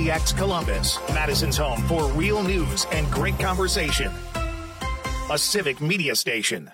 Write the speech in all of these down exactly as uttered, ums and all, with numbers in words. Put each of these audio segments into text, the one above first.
D X Columbus, Madison's home for real news and great conversation. A civic media station.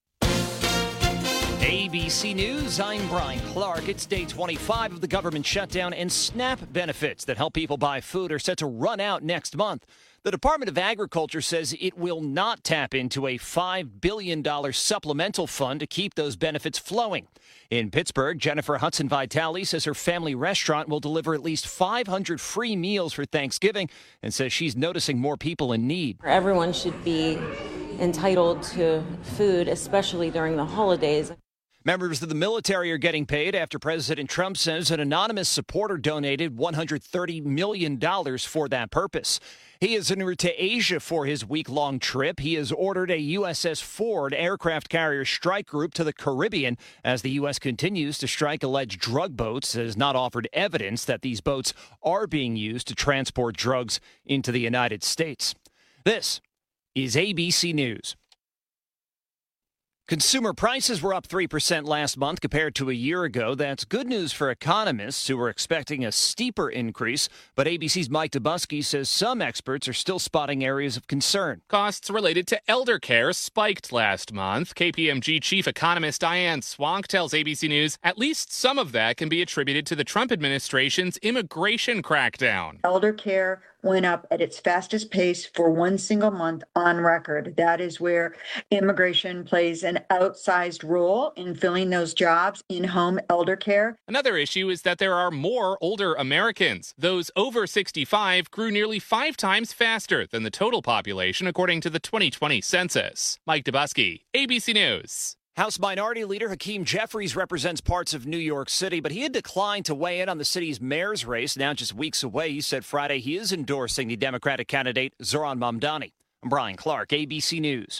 A B C News, I'm Brian Clark. It's day twenty-five of the government shutdown, and SNAP benefits that help people buy food are set to run out next month. The Department of Agriculture says it will not tap into a five billion dollars supplemental fund to keep those benefits flowing. In Pittsburgh, Jennifer Hudson Vitale says her family restaurant will deliver at least five hundred free meals for Thanksgiving and says she's noticing more people in need. Everyone should be entitled to food, especially during the holidays. Members of the military are getting paid after President Trump says an anonymous supporter donated one hundred thirty million dollars for that purpose. He is en route to Asia for his week-long trip. He has ordered a U S S Ford aircraft carrier strike group to the Caribbean as the U S continues to strike alleged drug boats. It has not offered evidence that these boats are being used to transport drugs into the United States. This is A B C News. Consumer prices were up three percent last month compared to a year ago. That's good news for economists who were expecting a steeper increase. But A B C's Mike Dubusky says some experts are still spotting areas of concern. Costs related to elder care spiked last month. K P M G chief economist Diane Swonk tells A B C News at least some of that can be attributed to the Trump administration's immigration crackdown. Elder care went up at its fastest pace for one single month on record. That is where immigration plays an outsized role in filling those jobs in home elder care. Another issue is that there are more older Americans. Those over sixty-five grew nearly five times faster than the total population, according to the twenty twenty census. Mike Dubusky, A B C News. House Minority Leader Hakeem Jeffries represents parts of New York City, but he had declined to weigh in on the city's mayor's race. Now just weeks away, he said Friday he is endorsing the Democratic candidate Zohran Mamdani. I'm Brian Clark, A B C News.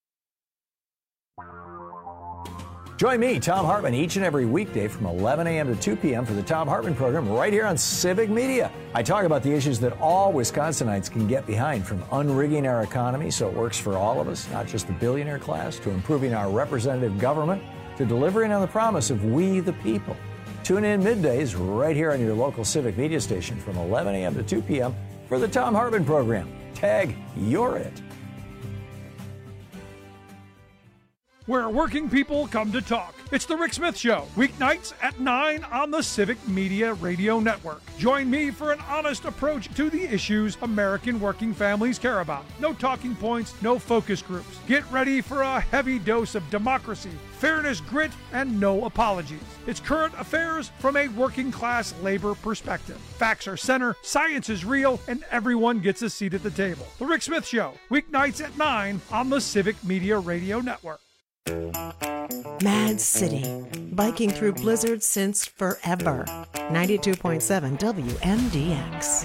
Join me, Thom Hartmann, each and every weekday from eleven a.m. to two p.m. for the Thom Hartmann program right here on Civic Media. I talk about the issues that all Wisconsinites can get behind, from unrigging our economy so it works for all of us, not just the billionaire class, to improving our representative government, to delivering on the promise of we the people. Tune in middays right here on your local Civic Media station from eleven a.m. to two p.m. for the Thom Hartmann program. Tag, you're it. Where working people come to talk. It's The Rick Smith Show, weeknights at nine on the Civic Media Radio Network. Join me for an honest approach to the issues American working families care about. No talking points, no focus groups. Get ready for a heavy dose of democracy, fairness, grit, and no apologies. It's current affairs from a working class labor perspective. Facts are center, science is real, and everyone gets a seat at the table. The Rick Smith Show, weeknights at nine on the Civic Media Radio Network. Mad City, biking through blizzards since forever. ninety-two point seven W M D X.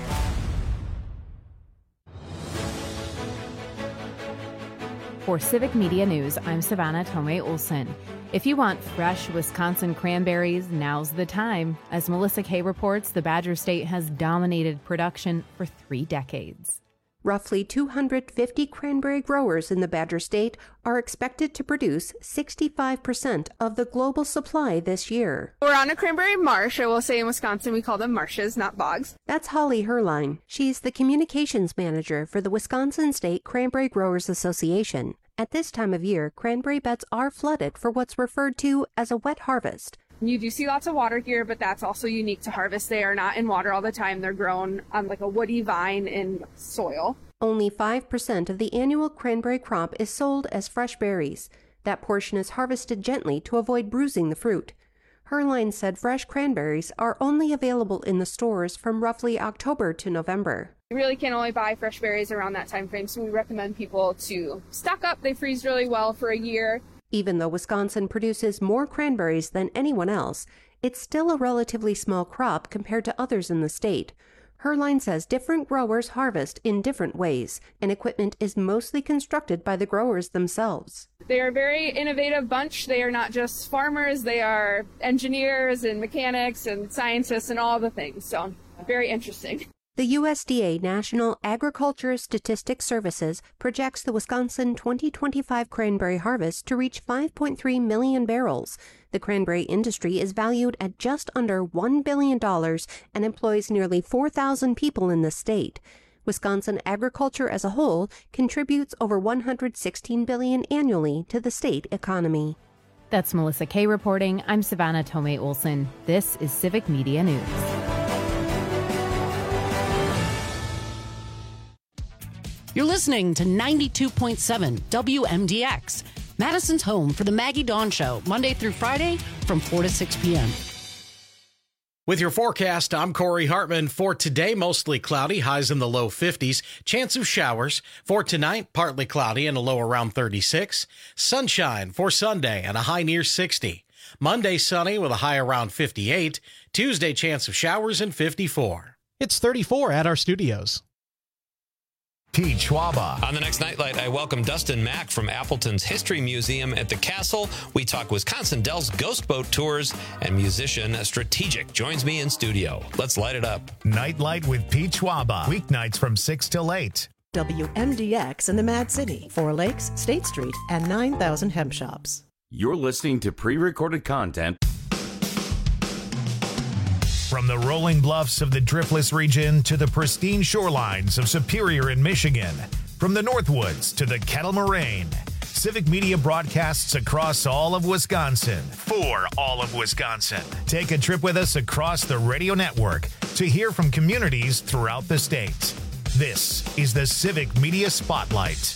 For Civic Media News, I'm Savannah Tomei Olson. If you want fresh Wisconsin cranberries, now's the time. As Melissa Kay reports, the Badger State has dominated production for three decades. Roughly two hundred fifty cranberry growers in the Badger State are expected to produce sixty-five percent of the global supply this year. We're on a cranberry marsh. I will say in Wisconsin we call them marshes, not bogs. That's Holly Herline. She's the communications manager for the Wisconsin State Cranberry Growers Association. At this time of year, cranberry beds are flooded for what's referred to as a wet harvest. You do see lots of water here, but that's also unique to harvest. They are not in water all the time. They're grown on like a woody vine in soil. Only five percent of the annual cranberry crop is sold as fresh berries. That portion is harvested gently to avoid bruising the fruit. Herline said fresh cranberries are only available in the stores from roughly October to November. You really can only buy fresh berries around that time frame, so we recommend people to stock up. They freeze really well for a year. Even though Wisconsin produces more cranberries than anyone else, it's still a relatively small crop compared to others in the state. Herline says different growers harvest in different ways, and equipment is mostly constructed by the growers themselves. They are a very innovative bunch. They are not just farmers, they are engineers and mechanics and scientists and all the things, so very interesting. The U S D A National Agriculture Statistics Services projects the Wisconsin twenty twenty-five cranberry harvest to reach five point three million barrels. The cranberry industry is valued at just under one billion dollars and employs nearly four thousand people in the state. Wisconsin agriculture as a whole contributes over one hundred sixteen billion dollars annually to the state economy. That's Melissa Kay reporting. I'm Savannah Tomei Olson. This is Civic Media News. You're listening to ninety-two point seven W M D X, Madison's home for the Maggie Dawn Show, Monday through Friday from four to six p.m. With your forecast, I'm Corey Hartman. For today, mostly cloudy, highs in the low fifties. Chance of showers. For tonight, partly cloudy and a low around thirty-six. Sunshine for Sunday and a high near sixty. Monday, sunny with a high around fifty-eight. Tuesday, chance of showers and fifty-four. It's thirty-four at our studios. Pete Schwaba. On the next Nightlight, I welcome Dustin Mack from Appleton's History Museum at the Castle. We talk Wisconsin Dells Ghost Boat Tours, and musician Strategic joins me in studio. Let's light it up. Nightlight with Pete Schwaba. Weeknights from six till eight. W M D X in the Mad City, Four Lakes, State Street, and nine thousand hemp shops. You're listening to pre-recorded content. From the rolling bluffs of the Driftless region to the pristine shorelines of Superior in Michigan, from the Northwoods to the Kettle Moraine, Civic Media broadcasts across all of Wisconsin for all of Wisconsin. Take a trip with us across the radio network to hear from communities throughout the state. This is the Civic Media Spotlight.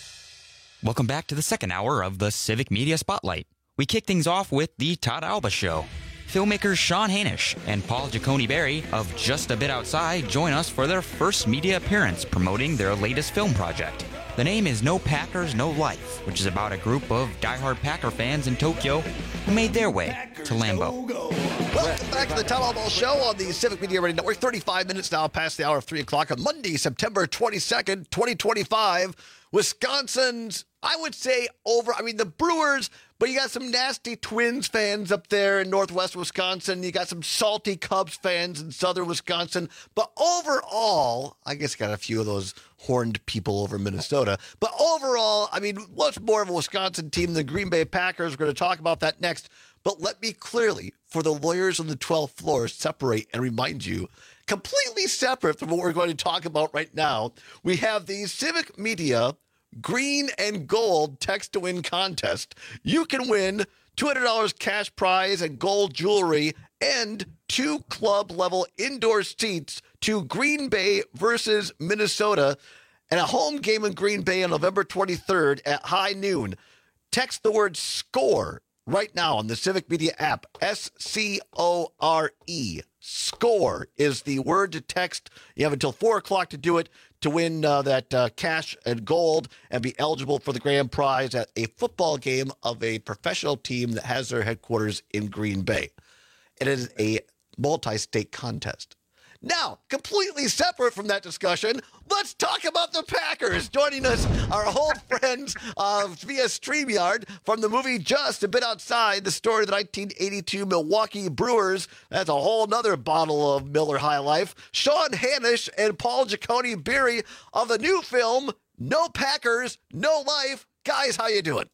Welcome back to the second hour of the Civic Media Spotlight. We kick things off with the Todd Alba Show. Filmmakers Sean Hanisch and Paul Giacone Berry of Just a Bit Outside join us for their first media appearance promoting their latest film project. The name is No Packers, No Life, which is about a group of diehard Packer fans in Tokyo who made their way to Lambeau. Welcome back to the Todd Alba Show on the Civic Media Radio Network. thirty-five minutes now past the hour of three o'clock on Monday, September twenty-second, twenty twenty-five. Wisconsin's, I would say, over, I mean, the Brewers, but you got some nasty Twins fans up there in northwest Wisconsin. You got some salty Cubs fans in southern Wisconsin. But overall, I guess got a few of those horned people over in Minnesota. But overall, I mean, what's more of a Wisconsin team than the Green Bay Packers? We're going to talk about that next. But let me clearly, for the lawyers on the twelfth floor, separate and remind you, completely separate from what we're going to talk about right now, we have the Civic Media Green and Gold Text to Win contest. You can win two hundred dollars cash prize and gold jewelry and two club-level indoor seats to Green Bay versus Minnesota and a home game in Green Bay on November twenty-third at high noon. Text the word SCORE right now on the Civic Media app, S C O R E. SCORE is the word to text. You have until four o'clock to do it to win uh, that uh, cash and gold and be eligible for the grand prize at a football game of a professional team that has their headquarters in Green Bay. It is a multi-state contest. Now, completely separate from that discussion, let's talk about the Packers. Joining us, our old friends uh, via StreamYard from the movie Just a Bit Outside, the story of the nineteen eighty-two Milwaukee Brewers. That's a whole nother bottle of Miller High Life. Sean Hanisch and Paul Giacone Berry of the new film, No Packers, No Life. Guys, how you doing?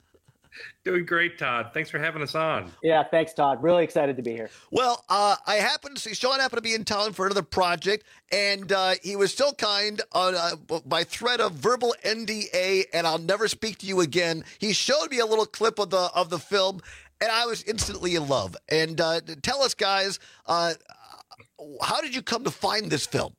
Doing great, Todd. Thanks for having us on. Yeah, thanks, Todd. Really excited to be here. Well, uh, I happened to see Sean happened to be in town for another project, and uh, he was so kind on uh, by threat of verbal N D A, and I'll never speak to you again. He showed me a little clip of the of the film, and I was instantly in love. And uh, tell us, guys, uh, how did you come to find this film?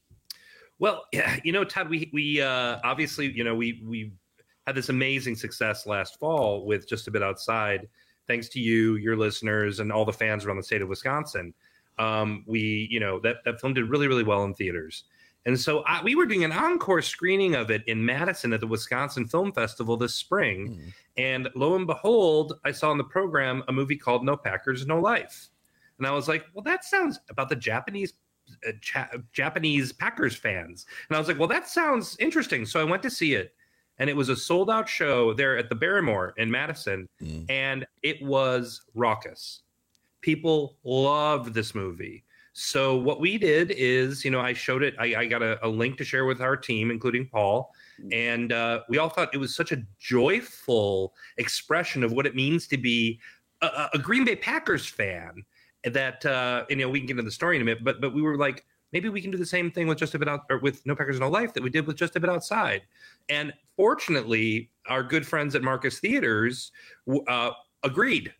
Well, yeah, you know, Todd, we we uh, obviously, you know, we we. had this amazing success last fall with Just a Bit Outside, thanks to you, your listeners, and all the fans around the state of Wisconsin. Um, we, you know, that, that film did really, really well in theaters. And so I, we were doing an encore screening of it in Madison at the Wisconsin Film Festival this spring. Mm. And lo and behold, I saw in the program a movie called No Packers, No Life. And I was like, well, that sounds about the Japanese uh, cha- Japanese Packers fans. And I was like, well, that sounds interesting. So I went to see it. And it was a sold-out show there at the Barrymore in Madison, mm. and it was raucous. People loved this movie. So what we did is, you know, I showed it. I, I got a, a link to share with our team, including Paul. And uh, we all thought it was such a joyful expression of what it means to be a, a Green Bay Packers fan that, uh, and, you know, we can get into the story in a minute, but but we were like, maybe we can do the same thing with Just a Bit Out, or with No Packers No Life that we did with Just a Bit Outside. And fortunately, our good friends at Marcus Theaters uh, agreed.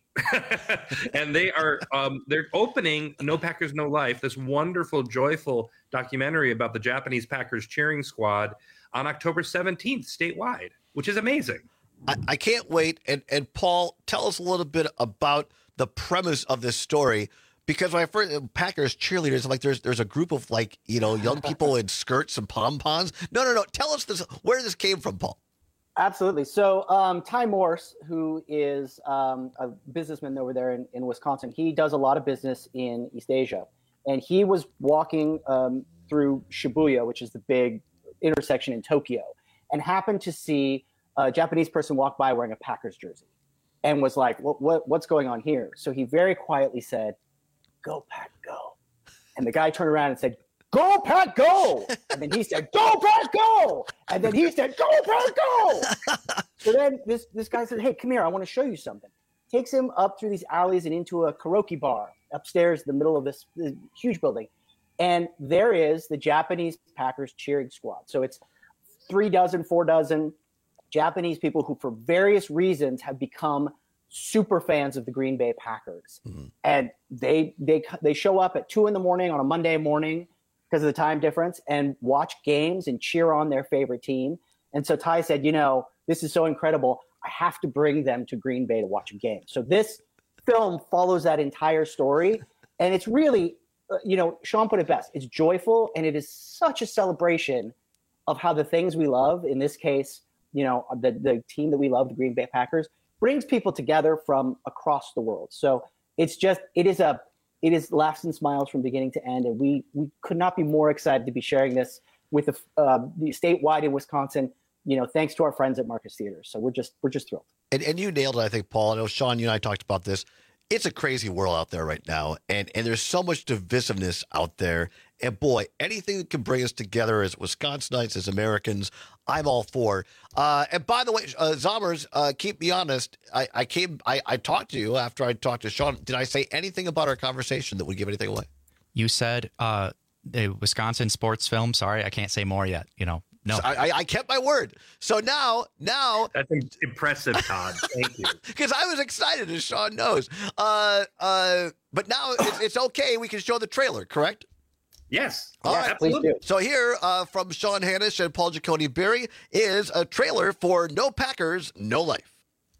And they are um, they're opening No Packers No Life, this wonderful, joyful documentary about the Japanese Packers cheering squad, on October seventeenth statewide, which is amazing. I, I can't wait. And and Paul, tell us a little bit about the premise of this story. Because when I first Packers cheerleaders, I'm like, there's there's a group of like, you know, young people in skirts and pom-poms. No, no, no. Tell us this, where this came from, Paul. Absolutely. So um, Ty Morse, who is um, a businessman over there in, in Wisconsin, he does a lot of business in East Asia. And he was walking um, through Shibuya, which is the big intersection in Tokyo, and happened to see a Japanese person walk by wearing a Packers jersey and was like, what, what, what's going on here? So he very quietly said, "Go Pack, go." And the guy turned around and said, "Go Pack, go." And then he said, "Go Pack, go." And then he said, "Go Pack, go." So then this, this guy said, "Hey, come here. I want to show you something." Takes him up through these alleys and into a karaoke bar upstairs in the middle of this, this huge building. And there is the Japanese Packers cheering squad. So it's three dozen, four dozen Japanese people who, for various reasons, have become super fans of the Green Bay Packers. Mm-hmm. And they they they show up at two in the morning on a Monday morning because of the time difference and watch games and cheer on their favorite team. And so Ty said, you know, this is so incredible. I have to bring them to Green Bay to watch a game. So this film follows that entire story. And it's really, uh, you know, Sean put it best. It's joyful, and it is such a celebration of how the things we love, in this case, you know, the, the team that we love, the Green Bay Packers, brings people together from across the world. So it's just, it is a, it is laughs and smiles from beginning to end. And we, we could not be more excited to be sharing this with the, uh, the statewide in Wisconsin, you know, thanks to our friends at Marcus Theaters. So we're just, we're just thrilled. And, and you nailed it, I think, Paul. I know, Sean, you and I talked about this. It's a crazy world out there right now. And, and there's so much divisiveness out there. And boy, anything that can bring us together as Wisconsinites, as Americans, I'm all for. Uh, and by the way, uh, Zommers, uh, keep me honest. I, I came, I, I talked to you after I talked to Sean. Did I say anything about our conversation that would give anything away? You said uh, the Wisconsin sports film. Sorry, I can't say more yet. You know, no. So I, I kept my word. So now, now that's impressive, Todd. Thank you. Because I was excited, as Sean knows. Uh, uh, but now it's, it's okay. We can show the trailer, correct? Yes. All yeah, right. absolutely. So here uh, from Sean Hanish and Paul Giacone Berry is a trailer for No Packers, No Life.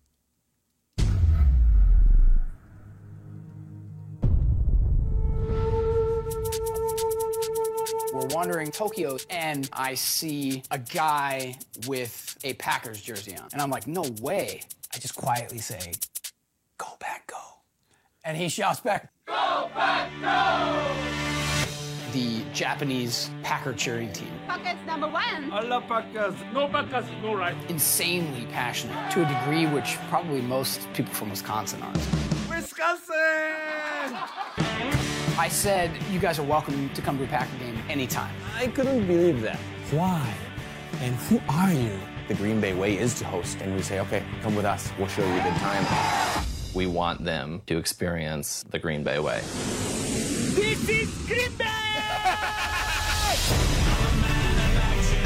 We're wandering Tokyo, and I see a guy with a Packers jersey on. And I'm like, no way. I just quietly say, "Go Pack, go." And he shouts back, "Go Pack, go!" The Japanese Packer cheering team. Packers number one. I love Packers. No Packers, no life. Insanely passionate to a degree which probably most people from Wisconsin aren't. Wisconsin! I said, you guys are welcome to come to a Packer game anytime. I couldn't believe that. Why? And who are you? The Green Bay way is to host, and we say, okay, come with us. We'll show you a good time. We want them to experience the Green Bay way. This is Green Bay! Go,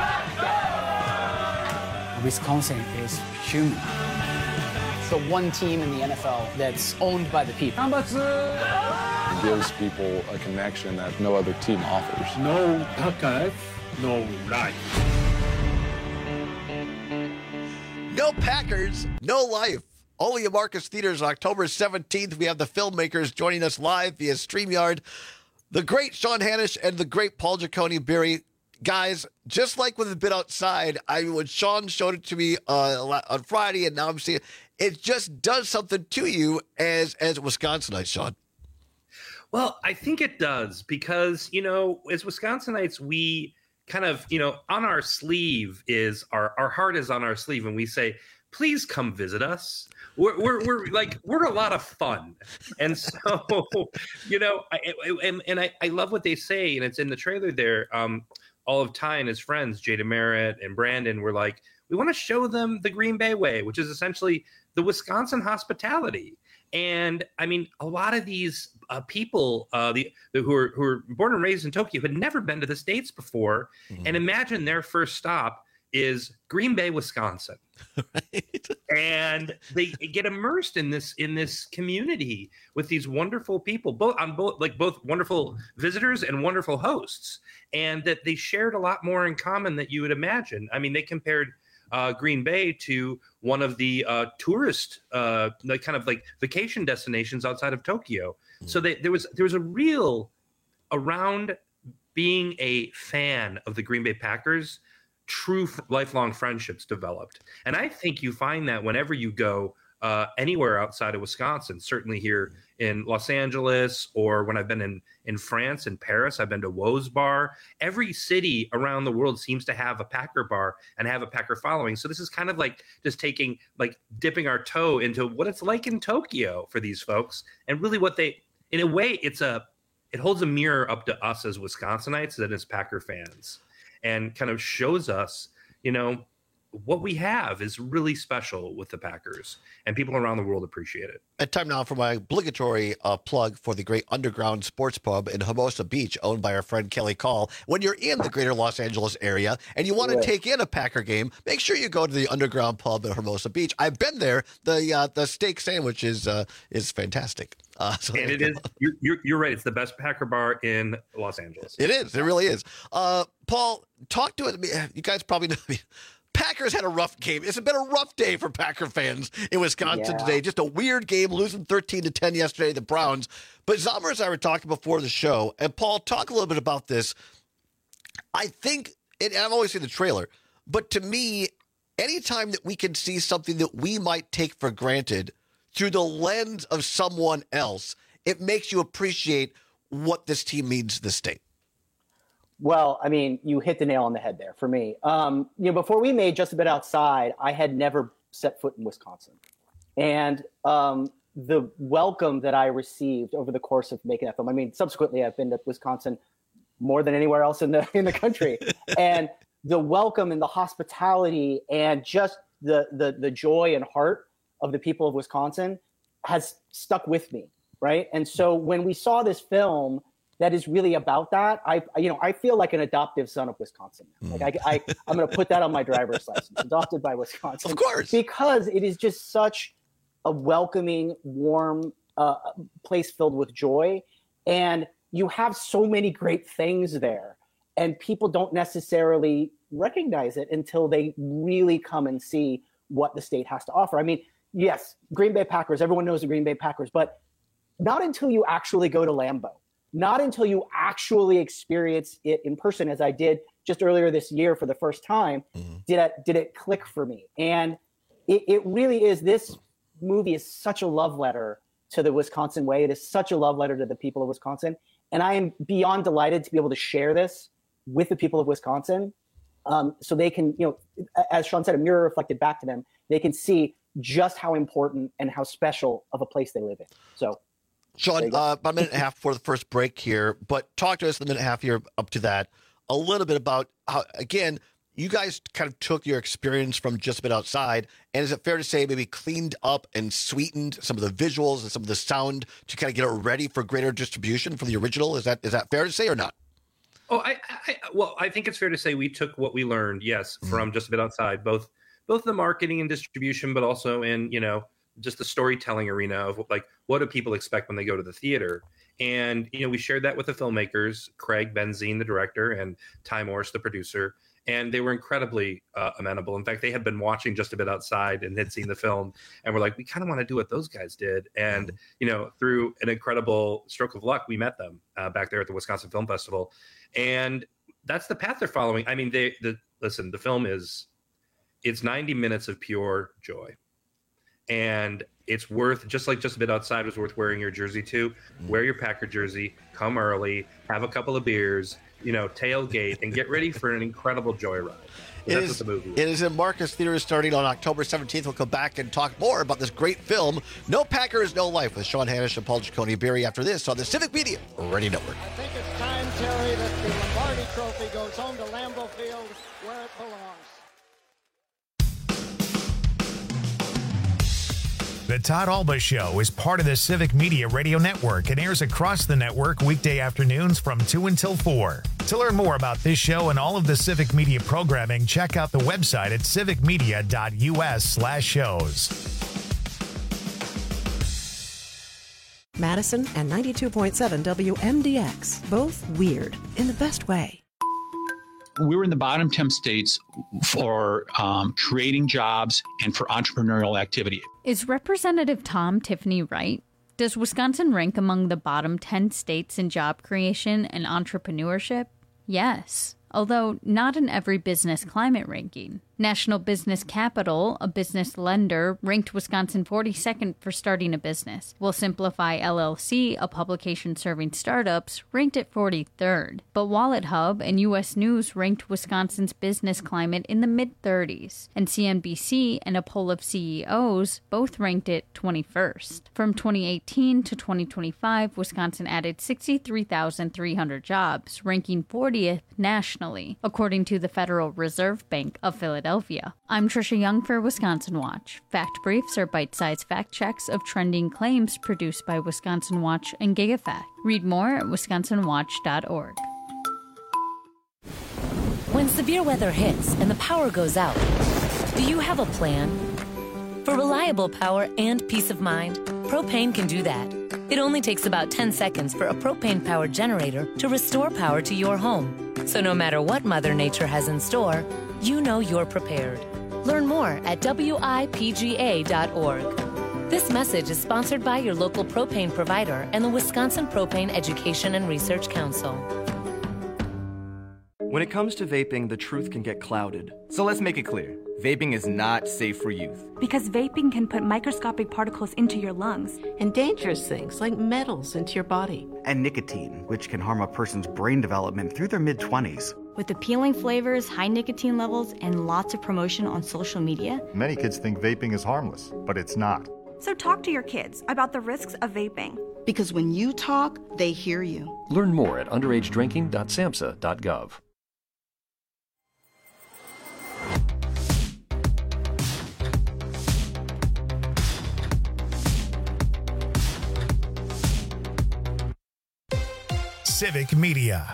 Pack, go! Wisconsin is human. It's the one team in the N F L that's owned by the people. It gives people a connection that no other team offers. No Packers, no life. No Packers, no life. Only at Marcus Theaters on October seventeenth. We have the filmmakers joining us live via StreamYard. The great Sean Hanish and the great Paul Giacone Berry. Guys, just like with A Bit Outside, I when Sean showed it to me uh, on Friday, and now I'm seeing it, it just does something to you as as a Wisconsinite, Sean. Well, I think it does because, you know, as Wisconsinites, we kind of, you know, on our sleeve is our, our heart is on our sleeve. And we say, please come visit us. We're, we're, we're like, we're a lot of fun. And so, you know, I, and, and I, I love what they say, and it's in the trailer there. Um, all of Ty and his friends, Jada Merritt and Brandon, were like, we want to show them the Green Bay way, which is essentially the Wisconsin hospitality. And I mean, a lot of these uh, people uh, the, the who are who are born and raised in Tokyo had never been to the States before. Mm-hmm. And imagine their first stop is Green Bay, Wisconsin. Right. And they get immersed in this in this community with these wonderful people, both on both like both wonderful visitors and wonderful hosts, and that they shared a lot more in common than you would imagine. I mean, they compared uh, Green Bay to one of the uh, tourist, uh, like kind of like vacation destinations outside of Tokyo. Mm. So they, there was there was a real around being a fan of the Green Bay Packers. True f- lifelong friendships developed. And I think you find that whenever you go uh, anywhere outside of Wisconsin, certainly here in Los Angeles, or when I've been in, in France and Paris, I've been to Woe's Bar. Every city around the world seems to have a Packer bar and have a Packer following. So this is kind of like just taking, like dipping our toe into what it's like in Tokyo for these folks. And really what they, in a way, it's a, it holds a mirror up to us as Wisconsinites and as Packer fans. And kind of shows us, you know, what we have is really special with the Packers, and people around the world appreciate it. And time now for my obligatory uh, plug for the great underground sports pub in Hermosa Beach, owned by our friend Kelly Call. When you're in the greater Los Angeles area and you want to Yeah. take in a Packer game, make sure you go to the underground pub in Hermosa Beach. I've been there. The uh, the steak sandwich is uh, is fantastic. Uh, so And it is, you're, you're, you're right. It's the best Packer bar in Los Angeles. It is. It really is. Uh, Paul, talk to it. You guys probably know. I mean, Packers had a rough game. It's been a rough day for Packer fans in Wisconsin Yeah. today. Just a weird game, losing thirteen to ten yesterday, the Browns. But Zomer and I were talking before the show, and Paul, talk a little bit about this. I think, and I've always seen the trailer, but to me, anytime that we can see something that we might take for granted through the lens of someone else, it makes you appreciate what this team means to the state. Well, I mean, you hit the nail on the head there for me. Um, you know, before we made Just a Bit Outside, I had never set foot in Wisconsin. And um, the welcome that I received over the course of making that film, I mean, subsequently I've been to Wisconsin more than anywhere else in the in the country. And the welcome and the hospitality and just the the the joy and heart of the people of Wisconsin has stuck with me, right? And so when we saw this film that is really about that, I, you know, I feel like an adoptive son of Wisconsin. Like I, I I'm going to put that on my driver's license, adopted by Wisconsin. Of course. Because it is just such a welcoming, warm uh, place filled with joy. And you have so many great things there. And people don't necessarily recognize it until they really come and see what the state has to offer. I mean, yes, Green Bay Packers, everyone knows the Green Bay Packers, but not until you actually go to Lambeau. Not until you actually experience it in person, as I did just earlier this year for the first time, mm-hmm. did it did it click for me. And it, it really is. This movie is such a love letter to the Wisconsin way. It is such a love letter to the people of Wisconsin. And I am beyond delighted to be able to share this with the people of Wisconsin, um, so they can, you know, as Sean said, a mirror reflected back to them. They can see just how important and how special of a place they live in. So. Sean, uh, about a minute and a half before the first break here, but talk to us in the minute and a half here up to that a little bit about how, again, you guys kind of took your experience from Just a Bit Outside, and is it fair to say maybe cleaned up and sweetened some of the visuals and some of the sound to kind of get it ready for greater distribution from the original? Is that is that fair to say or not? Oh, I, I well, I think it's fair to say we took what we learned, yes, mm-hmm. from Just a Bit Outside, both both the marketing and distribution, but also in, you know, just the storytelling arena of like, what do people expect when they go to the theater? And, you know, we shared that with the filmmakers, Craig Benzine, the director, and Ty Morris, the producer, and they were incredibly uh, amenable. In fact, they had been watching Just a Bit Outside and had seen the film and were like, we kind of want to do what those guys did. And, you know, through an incredible stroke of luck, we met them uh, back there at the Wisconsin Film Festival. And that's the path they're following. I mean, they, the, listen, the film is, it's ninety minutes of pure joy. And it's worth, just like Just a Bit Outside was worth wearing your jersey to, wear your Packer jersey, come early, have a couple of beers, you know, tailgate and get ready for an incredible joyride. It That's is, what the movie is. it is in Marcus Theaters starting on October seventeenth. We'll come back and talk more about this great film, No Packers, No Life, with Sean Hanish and Paul Giacone Berry after this on the Civic Media Radio Network. I think it's time, Terry, that the Lombardi Trophy goes home to Lambeau Field where it belongs. The Todd Alba Show is part of the Civic Media Radio Network and airs across the network weekday afternoons from two until four. To learn more about this show and all of the Civic Media programming, check out the website at civicmedia.us slash shows. Madison and ninety-two point seven W M D X, both weird in the best way. We were in the bottom ten states for um, creating jobs and for entrepreneurial activity. Is Representative Tom Tiffany right? Does Wisconsin rank among the bottom ten states in job creation and entrepreneurship? Yes, although not in every business climate ranking. National Business Capital, a business lender, ranked Wisconsin forty-second for starting a business, while Simplify L L C, a publication serving startups, ranked it forty-third. But Wallet Hub and U S News ranked Wisconsin's business climate in the mid-thirties, and C N B C and a poll of C E Os both ranked it twenty-first. From twenty eighteen to twenty twenty-five, Wisconsin added sixty-three thousand three hundred jobs, ranking fortieth nationally, according to the Federal Reserve Bank of Philadelphia. I'm Trisha Young for Wisconsin Watch. Fact Briefs are bite-sized fact checks of trending claims produced by Wisconsin Watch and GigaFact. Read more at wisconsin watch dot org. When severe weather hits and the power goes out, do you have a plan? For reliable power and peace of mind, Propane can do that. It only takes about ten seconds for a propane-powered generator to restore power to your home. So no matter what Mother Nature has in store, you know you're prepared. Learn more at W I P G A dot org. This message is sponsored by your local propane provider and the Wisconsin Propane Education and Research Council. When it comes to vaping, the truth can get clouded. So let's make it clear. Vaping is not safe for youth. Because vaping can put microscopic particles into your lungs. And dangerous things like metals into your body. And nicotine, which can harm a person's brain development through their mid-twenties. With appealing flavors, high nicotine levels, and lots of promotion on social media. Many kids think vaping is harmless, but it's not. So talk to your kids about the risks of vaping. Because when you talk, they hear you. Learn more at underage drinking dot samhsa dot gov. Civic Media.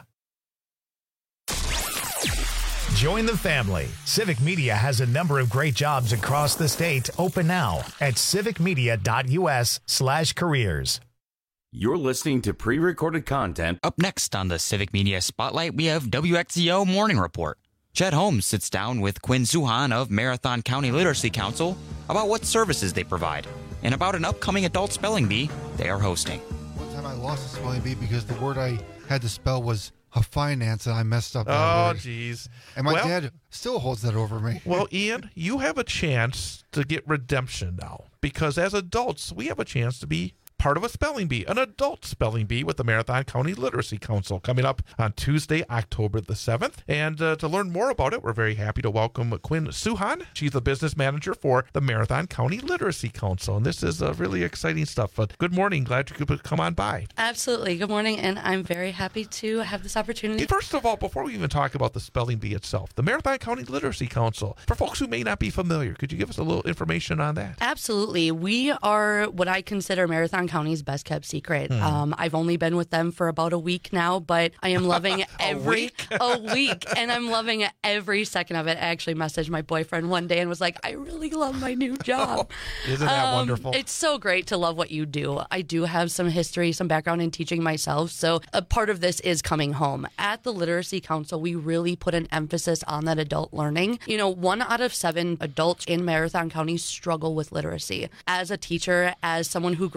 Join the family. Civic Media has a number of great jobs across the state open now at civicmedia.us slash careers. You're listening to pre-recorded content. Up next on the Civic Media Spotlight, we have W X Z O Morning Report. Chet Holmes sits down with Quinn Suhan of Marathon County Literacy Council about what services they provide and about an upcoming adult spelling bee they are hosting. One time I lost a spelling bee because the word I had to spell was a finance, and I messed up. Oh, geez. And my well, dad still holds that over me. Well, Ian, you have a chance to get redemption now, because as adults, we have a chance to be part of a spelling bee, an adult spelling bee with the Marathon County Literacy Council coming up on Tuesday, October the seventh. And uh, to learn more about it, we're very happy to welcome Quinn Suhan. She's the business manager for the Marathon County Literacy Council. And this is uh, really exciting stuff. But good morning. Glad you could come on by. Absolutely. Good morning. And I'm very happy to have this opportunity. First of all, before we even talk about the spelling bee itself, the Marathon County Literacy Council, for folks who may not be familiar, could you give us a little information on that? Absolutely. We are what I consider Marathon County's best kept secret. Hmm. Um, I've only been with them for about a week now, but I am loving every week? a week, and I'm loving every second of it. I actually messaged my boyfriend one day and was like, "I really love my new job." Oh, isn't that um, wonderful? It's so great to love what you do. I do have some history, some background in teaching myself, so a part of this is coming home. At the Literacy Council, we really put an emphasis on that adult learning. You know, one out of seven adults in Marathon County struggle with literacy. As a teacher, as someone who grew up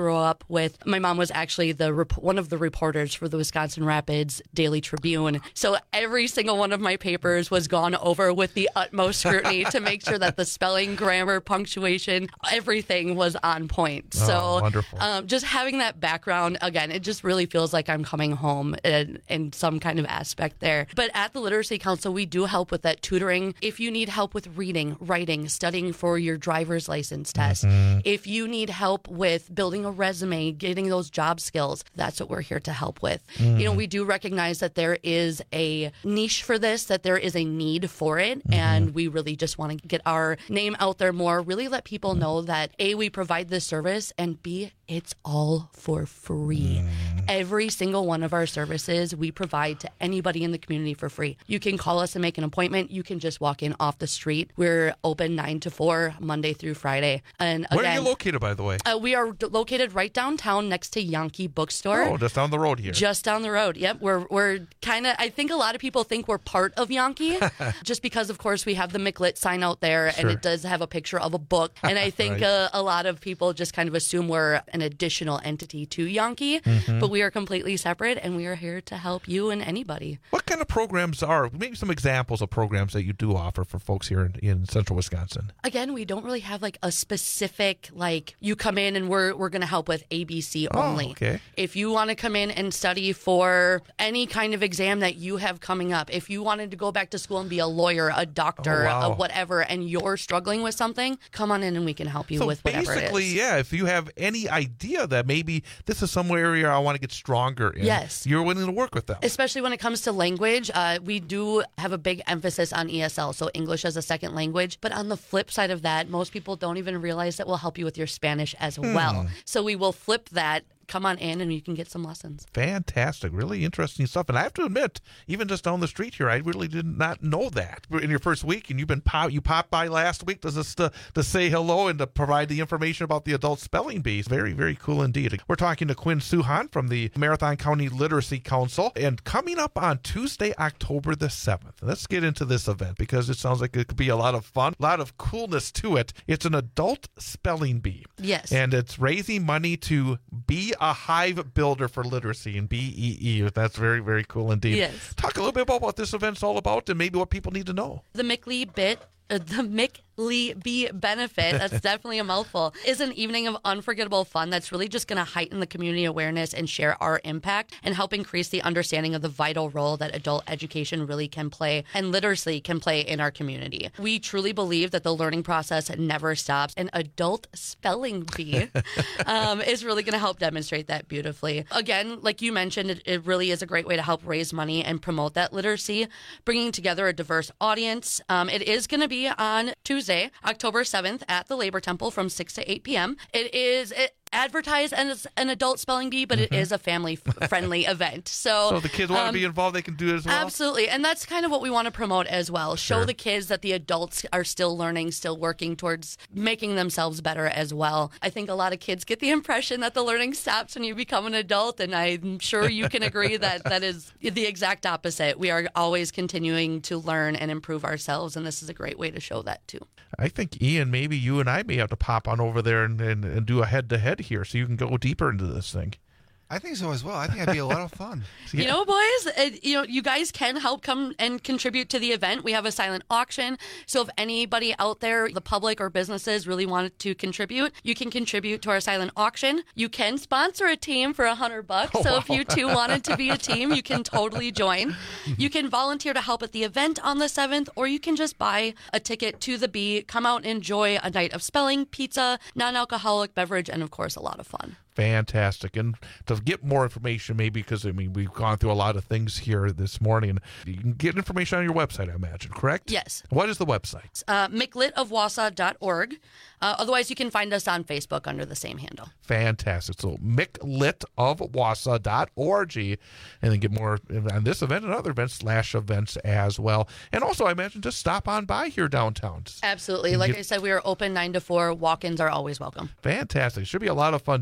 with, my mom was actually the rep- one of the reporters for the Wisconsin Rapids Daily Tribune. So every single one of my papers was gone over with the utmost scrutiny to make sure that the spelling, grammar, punctuation, everything was on point. Oh, so wonderful. Um, just having that background, again, it just really feels like I'm coming home in, in some kind of aspect there. But at the Literacy Council, we do help with that tutoring. If you need help with reading, writing, studying for your driver's license test, Mm-hmm. if you need help with building a resume, getting those job skills, that's what we're here to help with. Mm. You know, we do recognize that there is a niche for this, that there is a need for it, Mm-hmm. and we really just want to get our name out there more, really let people know that A, we provide this service, and B, it's all for free. Mm. Every single one of our services we provide to anybody in the community for free. You can call us and make an appointment. You can just walk in off the street. We're open nine to four, Monday through Friday. And again, Where are you located, by the way? Uh, we are d- located right downtown next to Yankee Bookstore. Oh, just down the road here. Just down the road. Yep. We're we're kind of, I think a lot of people think we're part of Yankee just because, of course, we have the McLit sign out there Sure. and it does have a picture of a book. And I think Right. uh, a lot of people just kind of assume we're an additional entity to Yankee, Mhm. but we are completely separate and we are here to help you and anybody. What kind of programs are, maybe some examples of programs that you do offer for folks here in, in central Wisconsin? Again, we don't really have like a specific, like you come in and we're, we're going to help with A B C only. Oh, okay. If you want to come in and study for any kind of exam that you have coming up, if you wanted to go back to school and be a lawyer, a doctor, Oh, wow. a whatever, and you're struggling with something, come on in and we can help you So with whatever it basically, is. yeah, if you have any idea that maybe this is some area I want to get stronger in, Yes. you're willing to work with them. Especially when it comes to language, uh, we do have a big emphasis on E S L, so English as a second language. But on the flip side of that, most people don't even realize that we'll help you with your Spanish as Hmm. well. So we will flip that. Come on in and you can get some lessons. Fantastic. Really interesting stuff. And I have to admit, even just down the street here, I really did not know that. In your first week, and you've been pop, you popped by last week to, just to, to say hello and to provide the information about the adult spelling bee. Very, very cool indeed. We're talking to Quinn Suhan from the Marathon County Literacy Council. And coming up on Tuesday, October the seventh, let's get into this event because it sounds like it could be a lot of fun, a lot of coolness to it. It's an adult spelling bee. Yes. And it's raising money to be a hive builder for literacy and B E E. That's very, very cool indeed. Yes. Talk a little bit about what this event's all about and maybe what people need to know. The McLee bit, uh, the Mick Lee Bee benefit, that's definitely a mouthful, is an evening of unforgettable fun that's really just going to heighten the community awareness and share our impact and help increase the understanding of the vital role that adult education really can play and literacy can play in our community. We truly believe that the learning process never stops. An adult spelling bee um, is really going to help demonstrate that beautifully. Again, like you mentioned, it, it really is a great way to help raise money and promote that literacy, bringing together a diverse audience. Um, it is going to be on Tuesday, October seventh at the Labor Temple from six to eight p.m. It is it, advertised as an adult spelling bee, but Mm-hmm. it is a family-friendly event. So, So if the kids want um, to be involved, they can do it as well? Absolutely. And that's kind of what we want to promote as well. Show Sure. the kids that the adults are still learning, still working towards making themselves better as well. I think a lot of kids get the impression that the learning stops when you become an adult, and I'm sure you can agree that that is the exact opposite. We are always continuing to learn and improve ourselves, and this is a great way to show that too. I think, Ian, maybe you and I may have to pop on over there and, and, and do a head-to-head here so you can go deeper into this thing. I think so as well. I think it'd be a lot of fun. You know, boys, it, you know, you guys can help come and contribute to the event. We have a silent auction. So if anybody out there, the public or businesses really wanted to contribute, you can contribute to our silent auction. You can sponsor a team for a hundred bucks. Oh, so wow. if you two wanted to be a team, you can totally join. You can volunteer to help at the event on the seventh, or you can just buy a ticket to the Bee, come out and enjoy a night of spelling, pizza, non-alcoholic beverage, and of course, a lot of fun. Fantastic. And to get more information, maybe because, I mean, we've gone through a lot of things here this morning. You can get information on your website, I imagine, correct? Yes. What is the website? Uh, M C L I T of Wausau dot org. Uh, otherwise, you can find us on Facebook under the same handle. Fantastic. So M C L I T of Wausau dot org, and then get more on this event and other events slash events as well. And also, I imagine, just stop on by here downtown. Absolutely. And Like get- I said, we are open nine to four. Walk-ins are always welcome. Fantastic. Should be a lot of fun. Tuesday,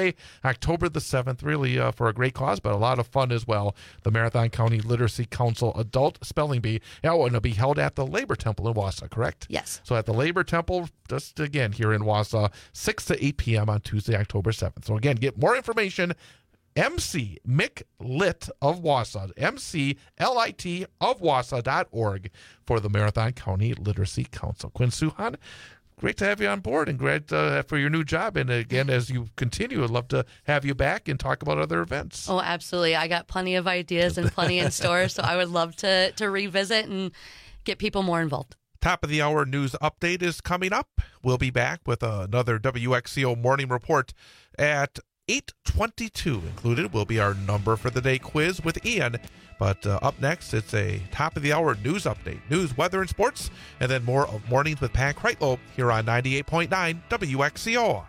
Tuesday, October the seventh, really uh, for a great cause, but a lot of fun as well. The Marathon County Literacy Council Adult Spelling Bee. Oh, and it'll be held at the Labor Temple in Wausau, correct? Yes. So at the Labor Temple, just again here in Wausau, six to eight p.m. on Tuesday, October seventh. So again, get more information. M C Mick Lit of Wausau, M C L I T of Wausau dot org for the Marathon County Literacy Council. Quinn Suhan, great to have you on board and great uh, for your new job. And again, as you continue, I'd love to have you back and talk about other events. Oh, absolutely. I got plenty of ideas and plenty in store, so I would love to, to revisit and get people more involved. Top of the hour news update is coming up. We'll be back with another W X C O morning report at eight twenty-two. Included will be our number for the day quiz with Ian. But uh, up next, it's a top of the hour news update, news, weather, and sports, and then more of Mornings with Pat Kreitlow here on ninety-eight point nine W X C O.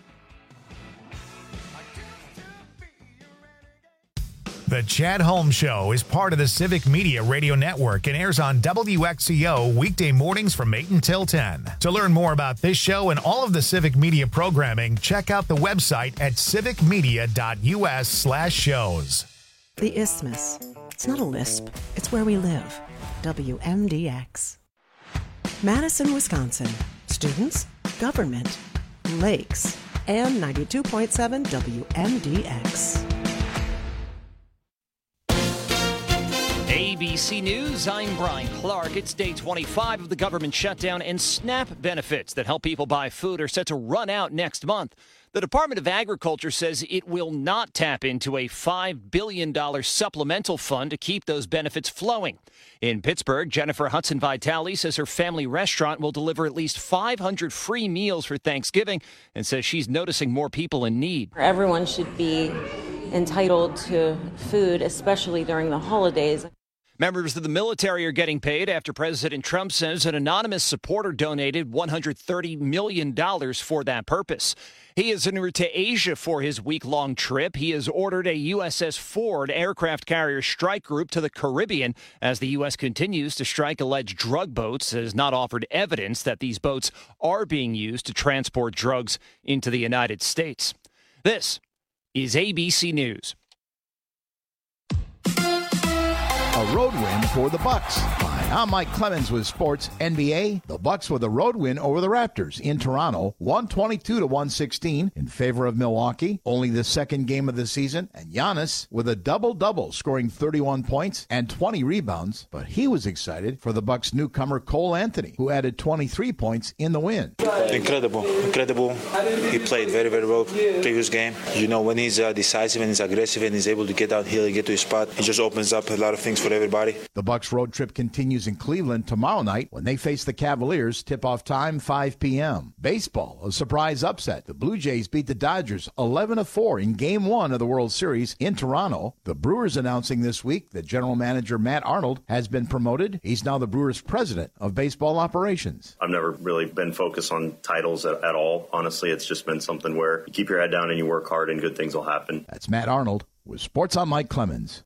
The Chad Holmes Show is part of the Civic Media Radio Network and airs on W X C O weekday mornings from eight until ten. To learn more about this show and all of the Civic Media programming, check out the website at civicmedia.us slash shows. The Isthmus. It's not a lisp. It's where we live. W M D X. Madison, Wisconsin. Students, government, lakes, and ninety-two point seven W M D X. A B C News, I'm Brian Clark. It's day twenty-five of the government shutdown, and SNAP benefits that help people buy food are set to run out next month. The Department of Agriculture says it will not tap into a five billion dollars supplemental fund to keep those benefits flowing. In Pittsburgh, Jennifer Hudson Vitale says her family restaurant will deliver at least five hundred free meals for Thanksgiving and says she's noticing more people in need. Everyone should be entitled to food, especially during the holidays. Members of the military are getting paid after President Trump says an anonymous supporter donated one hundred thirty million dollars for that purpose. He is en route to Asia for his week-long trip. He has ordered a U S S Ford aircraft carrier strike group to the Caribbean as the U S continues to strike alleged drug boats. It has not offered evidence that these boats are being used to transport drugs into the United States. This is A B C News. A road win for the Bucks. Hi, I'm Mike Clemens with Sports N B A. The Bucks with a road win over the Raptors in Toronto, one twenty-two to one sixteen in favor of Milwaukee. Only the second game of the season, and Giannis with a double-double, scoring thirty-one points and twenty rebounds. But he was excited for the Bucks newcomer Cole Anthony, who added twenty-three points in the win. Incredible, incredible. He played very, very well previous game. You know, when he's uh, decisive and he's aggressive and he's able to get out here and get to his spot, he just opens up a lot of things for everybody. The Bucks road trip continues in Cleveland tomorrow night when they face the Cavaliers. Tip-off time five p.m. Baseball, a surprise upset. The Blue Jays beat the Dodgers eleven to four in Game one of the World Series in Toronto. The Brewers announcing this week that general manager Matt Arnold has been promoted. He's now the Brewers president of baseball operations. I've never really been focused on titles at, at all. Honestly, it's just been something where you keep your head down and you work hard and good things will happen. That's Matt Arnold with Sports on Mike Clemens.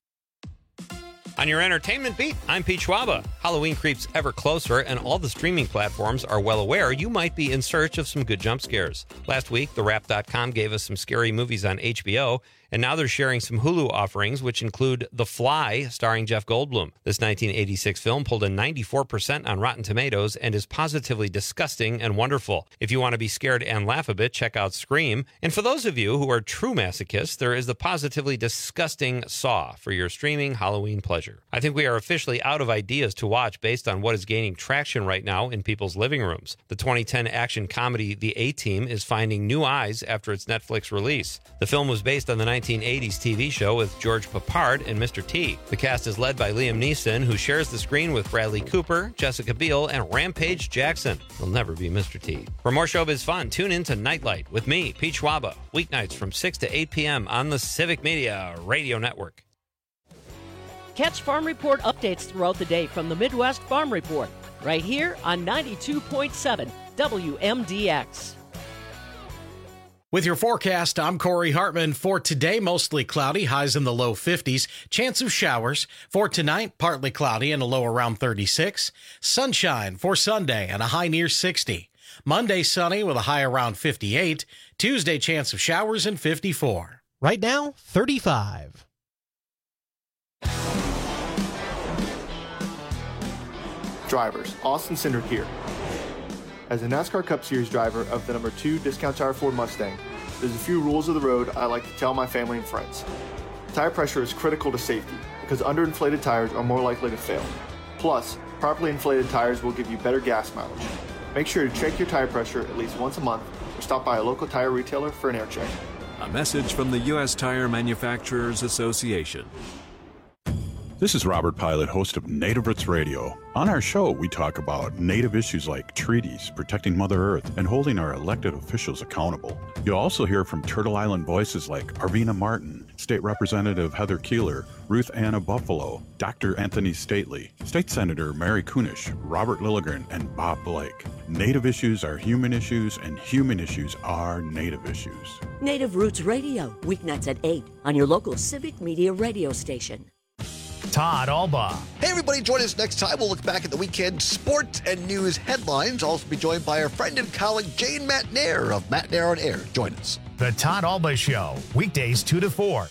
On your entertainment beat, I'm Pete Schwaba. Halloween creeps ever closer, and all the streaming platforms are well aware you might be in search of some good jump scares. Last week, the wrap dot com gave us some scary movies on H B O, and now they're sharing some Hulu offerings, which include The Fly, starring Jeff Goldblum. This nineteen eighty-six film pulled a ninety-four percent on Rotten Tomatoes and is positively disgusting and wonderful. If you want to be scared and laugh a bit, check out Scream. And for those of you who are true masochists, there is the positively disgusting Saw for your streaming Halloween pleasure. I think we are officially out of ideas to watch based on what is gaining traction right now in people's living rooms. The twenty ten action comedy The A-Team is finding new eyes after its Netflix release. The film was based on the nineteen eighties T V show with George Papard and Mister T. The cast is led by Liam Neeson, who shares the screen with Bradley Cooper, Jessica Biel, and Rampage Jackson. He'll never be Mister T. For more showbiz fun, tune in to Nightlight with me, Pete Schwaba, weeknights from six to eight p.m. on the Civic Media Radio Network. Catch Farm Report updates throughout the day from the Midwest Farm Report, right here on ninety-two point seven W M D X. With your forecast, I'm Corey Hartman. For today, mostly cloudy, highs in the low fifties. Chance of showers. For tonight, partly cloudy and a low around thirty-six. Sunshine for Sunday and a high near sixty. Monday, sunny with a high around fifty-eight. Tuesday, chance of showers and fifty-four. Right now, thirty-five. Drivers, Austin Cindric here. As a NASCAR Cup Series driver of the number two Discount Tire Ford Mustang, there's a few rules of the road I like to tell my family and friends. Tire pressure is critical to safety because underinflated tires are more likely to fail. Plus, properly inflated tires will give you better gas mileage. Make sure to check your tire pressure at least once a month or stop by a local tire retailer for an air check. A message from the U S Tire Manufacturers Association. This is Robert Pilot, host of Native Roots Radio. On our show, we talk about Native issues like treaties, protecting Mother Earth, and holding our elected officials accountable. You'll also hear from Turtle Island voices like Arvina Martin, State Representative Heather Keeler, Ruth Anna Buffalo, Doctor Anthony Stately, State Senator Mary Kunish, Robert Lilligren, and Bob Blake. Native issues are human issues, and human issues are Native issues. Native Roots Radio, weeknights at eight on your local Civic Media radio station. Todd Alba. Hey, everybody, join us next time. We'll look back at the weekend sports and news headlines. I'll also be joined by our friend and colleague, Jane Matnair of Matnair on Air. Join us. The Todd Alba Show, weekdays two to four.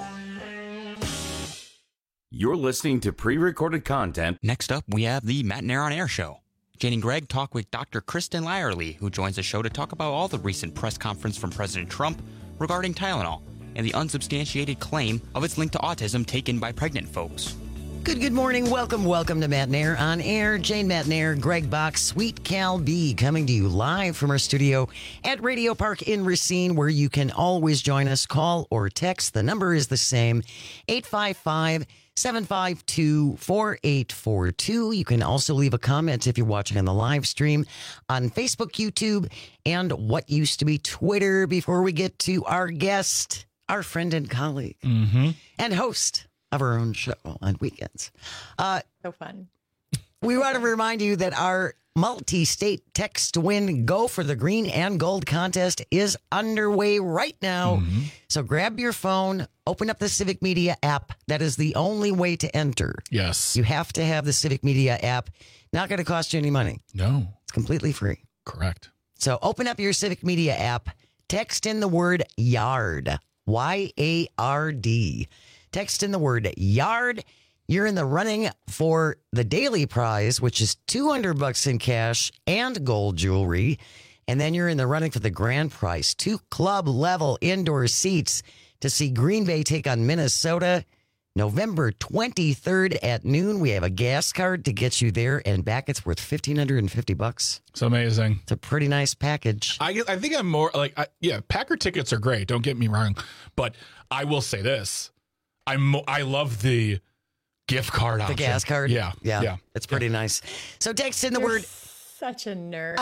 You're listening to pre-recorded content. Next up, we have the Matt Nair on Air Show. Jane and Greg talk with Doctor Kristen Lyerly, who joins the show to talk about all the recent press conference from President Trump regarding Tylenol and the unsubstantiated claim of its link to autism taken by pregnant folks. Good, good morning. Welcome, welcome to Matt Nair on Air. Jane Matt Nair, Greg Box, Sweet Cal B, coming to you live from our studio at Radio Park in Racine, where you can always join us. Call or text. The number is the same, eight five five, seven five two, four eight four two. You can also leave a comment if you're watching on the live stream on Facebook, YouTube, and what used to be Twitter. Before we get to our guest, our friend and colleague, mm-hmm. and host of our own show on weekends. Uh, so fun. We want to remind you that our multi-state text to win Go for the Green and Gold contest is underway right now. Mm-hmm. So grab your phone, open up the Civic Media app. That is the only way to enter. Yes. You have to have the Civic Media app. Not going to cost you any money. No. It's completely free. Correct. So open up your Civic Media app, text in the word YARD, Y A R D. Text in the word YARD. You're in the running for the daily prize, which is two hundred bucks in cash and gold jewelry. And then you're in the running for the grand prize, two club level indoor seats to see Green Bay take on Minnesota November twenty-third at noon. We have a gas card to get you there and back. It's worth fifteen hundred fifty bucks. It's amazing. It's a pretty nice package. I I think I'm more like, I, yeah, Packer tickets are great. Don't get me wrong. But I will say this. I'm, I love the gift card option. The gas card? Yeah. Yeah. yeah. It's pretty yeah. nice. So text in the You're word. Such a nerd.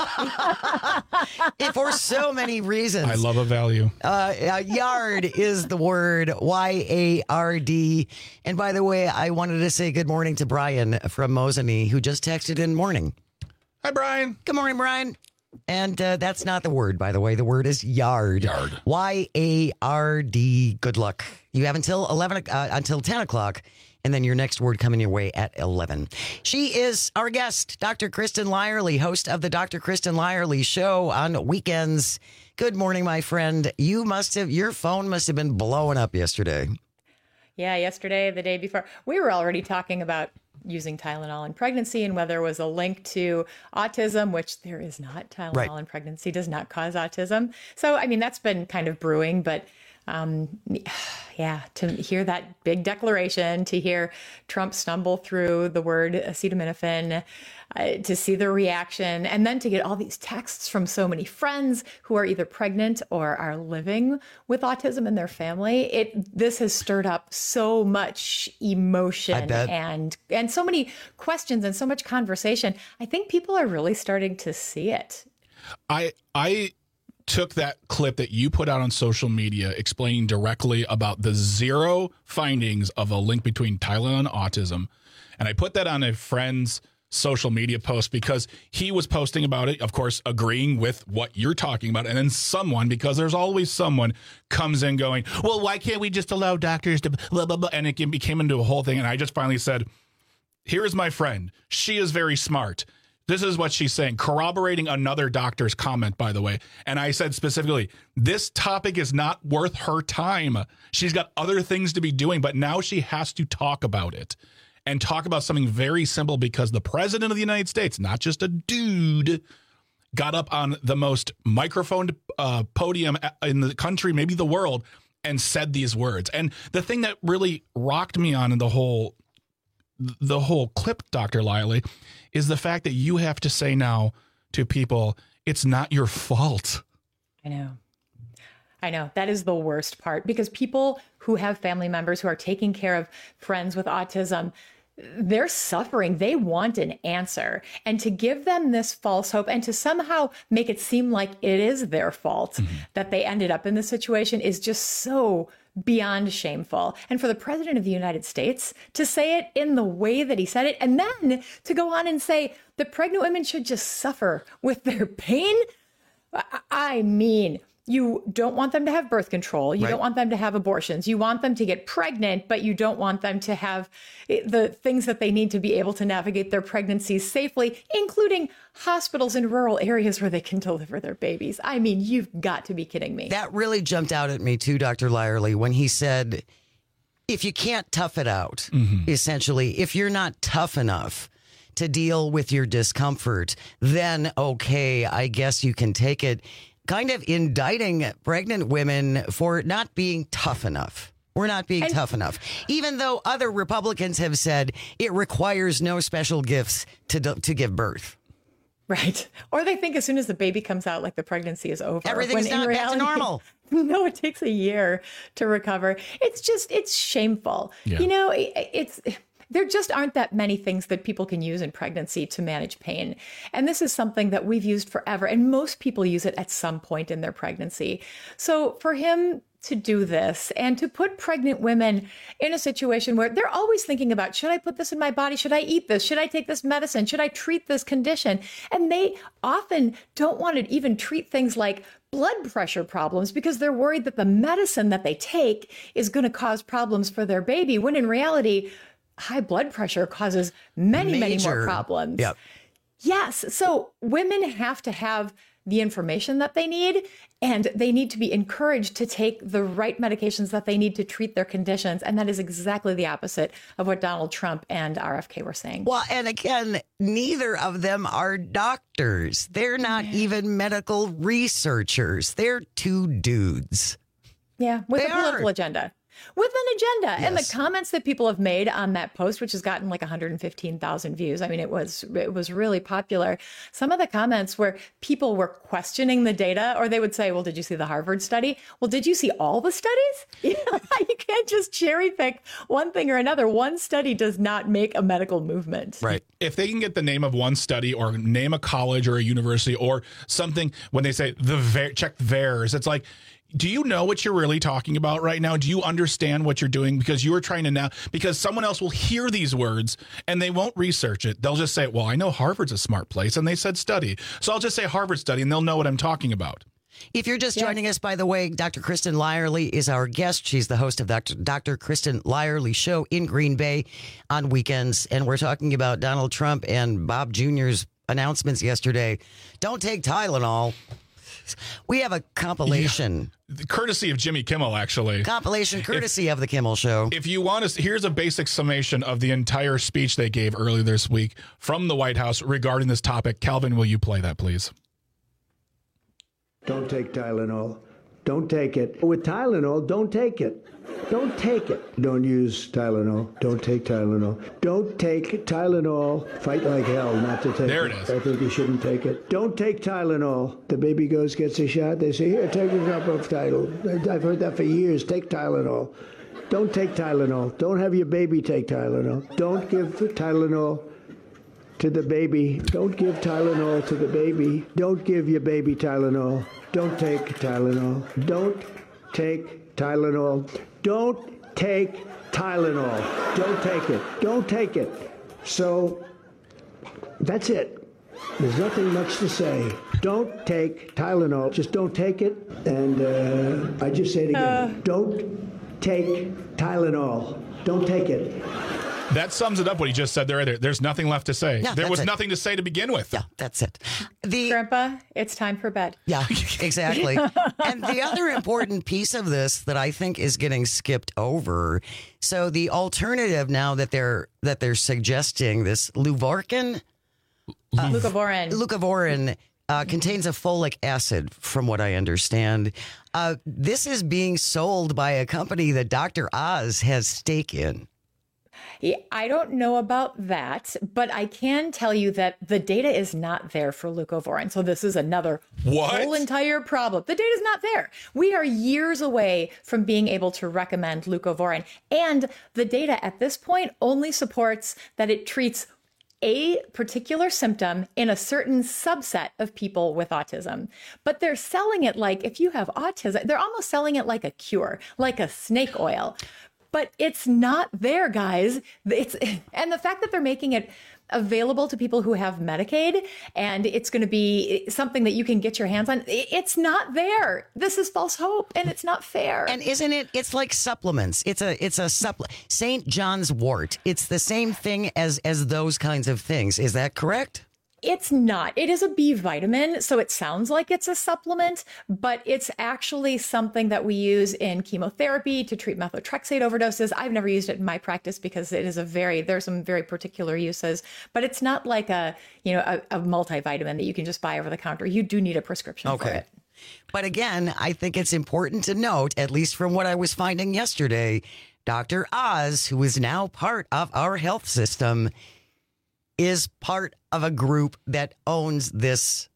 For so many reasons. I love a value. Uh, uh, yard is the word, Y A R D. And by the way, I wanted to say good morning to Brian from Mosinee, who just texted in morning. Hi, Brian. Good morning, Brian. And uh, that's not the word, by the way. The word is yard. Yard. Y A R D. Good luck. You have until eleven uh, until ten o'clock, and then your next word coming your way at eleven. She is our guest, Doctor Kristen Lyerly, host of the Doctor Kristen Lyerly Show on weekends. Good morning, my friend. You must have your phone must have been blowing up yesterday. Yeah, yesterday, the day before, we were already talking about using Tylenol in pregnancy and whether there was a link to autism, which there is not. Tylenol right. in pregnancy does not cause autism. So, I mean, that's been kind of brewing, but um, yeah, to hear that big declaration, to hear Trump stumble through the word acetaminophen, uh, to see the reaction, and then to get all these texts from so many friends who are either pregnant or are living with autism in their family. It this has stirred up so much emotion and and so many questions and so much conversation. I think people are really starting to see it. I I took that clip that you put out on social media explaining directly about the zero findings of a link between Tylenol and autism, and I put that on a friend's social media post because he was posting about it, of course, agreeing with what you're talking about. And then someone, because there's always someone, comes in going, well, why can't we just allow doctors to blah, blah, blah? And it became into a whole thing. And I just finally said, here is my friend. She is very smart. This is what she's saying, corroborating another doctor's comment, by the way. And I said specifically, this topic is not worth her time. She's got other things to be doing, but now she has to talk about it and talk about something very simple because the president of the United States, not just a dude, got up on the most microphoned uh, podium in the country, maybe the world, and said these words. And the thing that really rocked me on in the whole the whole clip, Doctor Liley, is the fact that you have to say now to people, it's not your fault. I know. I know. That is the worst part, because people who have family members who are taking care of friends with autism, they're suffering. They want an answer. And to give them this false hope and to somehow make it seem like it is their fault mm-hmm. that they ended up in this situation is just so beyond shameful. And for the president of the United States to say it in the way that he said it, and then to go on and say that pregnant women should just suffer with their pain. I mean, you don't want them to have birth control. You right. don't want them to have abortions. You want them to get pregnant, but you don't want them to have the things that they need to be able to navigate their pregnancies safely, including hospitals in rural areas where they can deliver their babies. I mean, you've got to be kidding me. That really jumped out at me too, Doctor Lyerly, when he said, if you can't tough it out, mm-hmm. essentially, if you're not tough enough to deal with your discomfort, then okay, I guess you can take it. Kind of indicting pregnant women for not being tough enough. We're not being and, tough enough. Even though other Republicans have said it requires no special gifts to to give birth. Right. Or they think as soon as the baby comes out, like the pregnancy is over. Everything's not back to normal. No, it takes a year to recover. It's just, it's shameful. Yeah. You know, it, it's... There just aren't that many things that people can use in pregnancy to manage pain. And this is something that we've used forever. And most people use it at some point in their pregnancy. So for him to do this and to put pregnant women in a situation where they're always thinking about, should I put this in my body? Should I eat this? Should I take this medicine? Should I treat this condition? And they often don't want to even treat things like blood pressure problems because they're worried that the medicine that they take is going to cause problems for their baby, when in reality, high blood pressure causes many, Major. many more problems. Yep. Yes. So women have to have the information that they need, and they need to be encouraged to take the right medications that they need to treat their conditions. And that is exactly the opposite of what Donald Trump and R F K were saying. Well, and again, neither of them are doctors. They're not yeah. even medical researchers. They're two dudes. Yeah, with they a political are. agenda. With an agenda. Yes. And the comments that people have made on that post, which has gotten like one hundred fifteen thousand views. I mean, it was it was really popular. Some of the comments where people were questioning the data, or they would say, well, did you see the Harvard study? Well, did you see all the studies? You know, you can't just cherry pick one thing or another. One study does not make a medical movement. Right. If they can get the name of one study or name a college or a university or something, when they say the ver- check V A E R S, it's like, do you know what you're really talking about right now? Do you understand what you're doing? Because you are trying to now, because someone else will hear these words and they won't research it. They'll just say, well, I know Harvard's a smart place and they said study. So I'll just say Harvard study and they'll know what I'm talking about. If you're just yeah. joining us, by the way, Doctor Kristen Lyerly is our guest. She's the host of Doctor Doctor Kristen Lyerly Show in Green Bay on weekends. And we're talking about Donald Trump and Bob Junior's announcements yesterday. Don't take Tylenol. We have a compilation. Yeah. Courtesy of Jimmy Kimmel, actually. Compilation courtesy if, of the Kimmel Show. If you want to, here's a basic summation of the entire speech they gave earlier this week from the White House regarding this topic. Calvin, will you play that, please? Don't take Tylenol. Don't take it. With Tylenol, don't take it. Don't take it. Don't use Tylenol. Don't take Tylenol. Don't take Tylenol. Fight like hell not to take there it. There it is. I think you shouldn't take it. Don't take Tylenol. The baby goes, gets a shot. They say, here, take a drop of Tylenol. I've heard that for years. Take Tylenol. Don't take Tylenol. Don't have your baby take Tylenol. Don't give Tylenol to the baby. Don't give Tylenol to the baby. Don't give your baby Tylenol. Don't take Tylenol. Don't take Tylenol. Don't take Tylenol. Don't take it. Don't take it. So that's it. There's nothing much to say. Don't take Tylenol. Just don't take it. And uh, I just say it again. Uh. Don't take Tylenol. Don't take it. That sums it up what he just said there. Right there. There's nothing left to say. Yeah, there was it. nothing to say to begin with. Yeah, that's it. The Grandpa, it's time for bed. Yeah, exactly. And the other important piece of this that I think is getting skipped over. So the alternative now that they're that they're suggesting, this Luvorin, uh, Leucovorin, Leucovorin uh, contains a folic acid, from what I understand. Uh, this is being sold by a company that Doctor Oz has stake in. Yeah, I don't know about that, but I can tell you that the data is not there for leucovorin. So this is another what? whole entire problem. The data is not there. We are years away from being able to recommend leucovorin. And the data at this point only supports that it treats a particular symptom in a certain subset of people with autism. But they're selling it like, if you have autism, they're almost selling it like a cure, like a snake oil. But it's not there, guys. It's and the fact that they're making it available to people who have Medicaid and it's going to be something that you can get your hands on, it's not there. This is false hope and it's not fair. And isn't it? It's like supplements. It's a it's a supplement. Saint John's wort. It's the same thing as as those kinds of things. Is that correct? It's not. It is a B vitamin, so it sounds like it's a supplement, but it's actually something that we use in chemotherapy to treat methotrexate overdoses. I've never used it in my practice because it is a very, there's some very particular uses, but it's not like a, you know, a, a multivitamin that you can just buy over the counter. You do need a prescription okay. for it. But again, I think it's important to note, at least from what I was finding yesterday, Doctor Oz, who is now part of our health system, is part of a group that owns this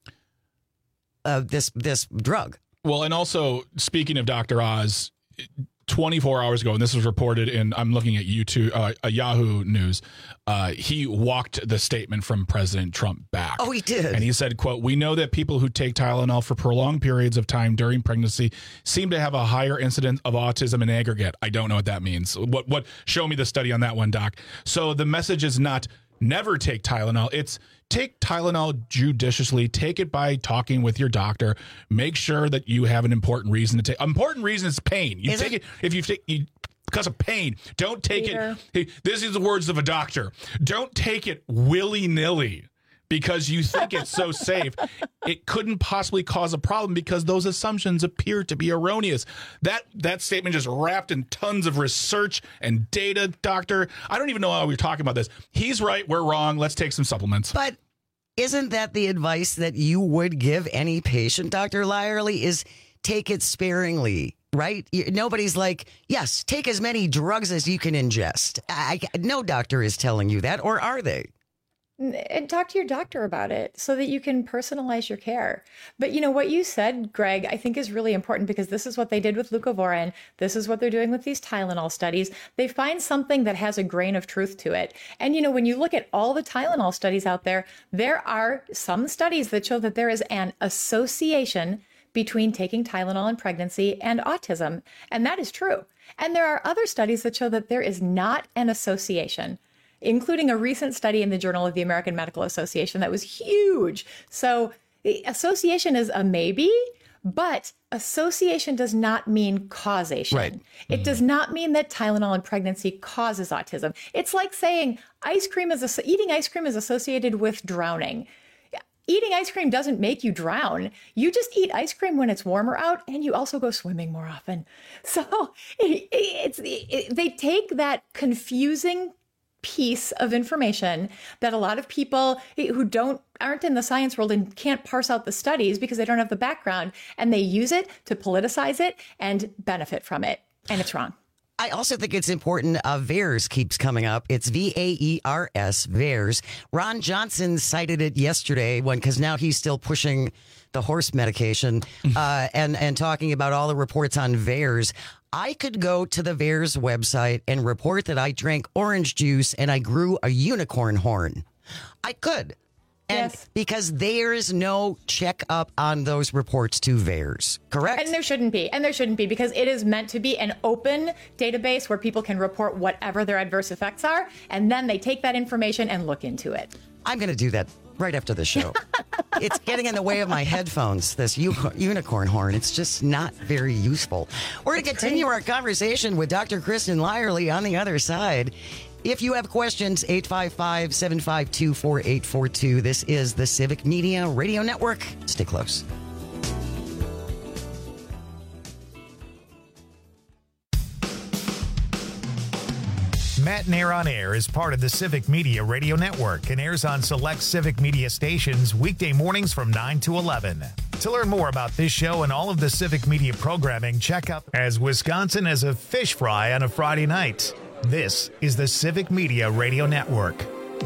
uh, this this drug. Well, and also, speaking of Doctor Oz, twenty-four hours ago, and this was reported in, I'm looking at YouTube, uh, uh, Yahoo News, uh, he walked the statement from President Trump back. Oh, he did. And he said, quote, "We know that people who take Tylenol for prolonged periods of time during pregnancy seem to have a higher incidence of autism in aggregate." I don't know what that means. What? What? Show me the study on that one, Doc. So the message is not never take Tylenol. It's take Tylenol judiciously. Take it by talking with your doctor. Make sure that you have an important reason to take. Important reason is pain. You is take it, it if you take you, because of pain. Don't take Peter. it. Hey, this is the words of a doctor. Don't take it willy nilly because you think it's so safe. It couldn't possibly cause a problem because those assumptions appear to be erroneous. That that statement just wrapped in tons of research and data, doctor. I don't even know how we're talking about this. He's right. We're wrong. Let's take some supplements. But isn't that the advice that you would give any patient, Doctor Lyerly, is take it sparingly, right? Nobody's like, yes, take as many drugs as you can ingest. I, no doctor is telling you that, or are they? And talk to your doctor about it so that you can personalize your care. But you know, what you said, Greg, I think is really important because this is what they did with leucovorin. This is what they're doing with these Tylenol studies. They find something that has a grain of truth to it. And you know, when you look at all the Tylenol studies out there, there are some studies that show that there is an association between taking Tylenol in pregnancy and autism. And that is true. And there are other studies that show that there is not an association, including a recent study in the Journal of the American Medical Association that was huge. So association is a maybe, but association does not mean causation. Right. It does not mean that Tylenol in pregnancy causes autism. It's like saying ice cream is eating ice cream is associated with drowning. Eating ice cream doesn't make you drown. You just eat ice cream when it's warmer out, and you also go swimming more often. So it, it's it, they take that confusing piece of information that a lot of people who don't aren't in the science world and can't parse out the studies because they don't have the background, and they use it to politicize it and benefit from it, and it's wrong. I also think it's important. Uh, VAERS keeps coming up. It's V A E R S, VAERS. Ron Johnson cited it yesterday when, because now he's still pushing the horse medication uh, and, and talking about all the reports on VAERS. I could go to the VAERS website and report that I drank orange juice and I grew a unicorn horn. I could. And yes. Because there is no checkup on those reports to VAERS, correct? And there shouldn't be. And there shouldn't be because it is meant to be an open database where people can report whatever their adverse effects are. And then they take that information and look into it. I'm going to do that right after the show. It's getting in the way of my headphones, this u- unicorn horn. It's just not very useful. We're going to continue our conversation with Doctor Kristen Lyerly on the other side. If you have questions, eight five five, seven five two, four eight four two. This is the Civic Media Radio Network. Stay close. Matt Nair on Air is part of the Civic Media Radio Network and airs on select Civic Media stations weekday mornings from nine to eleven. To learn more about this show and all of the Civic Media programming, check out As Wisconsin as a Fish Fry on a Friday night. This is the Civic Media Radio Network.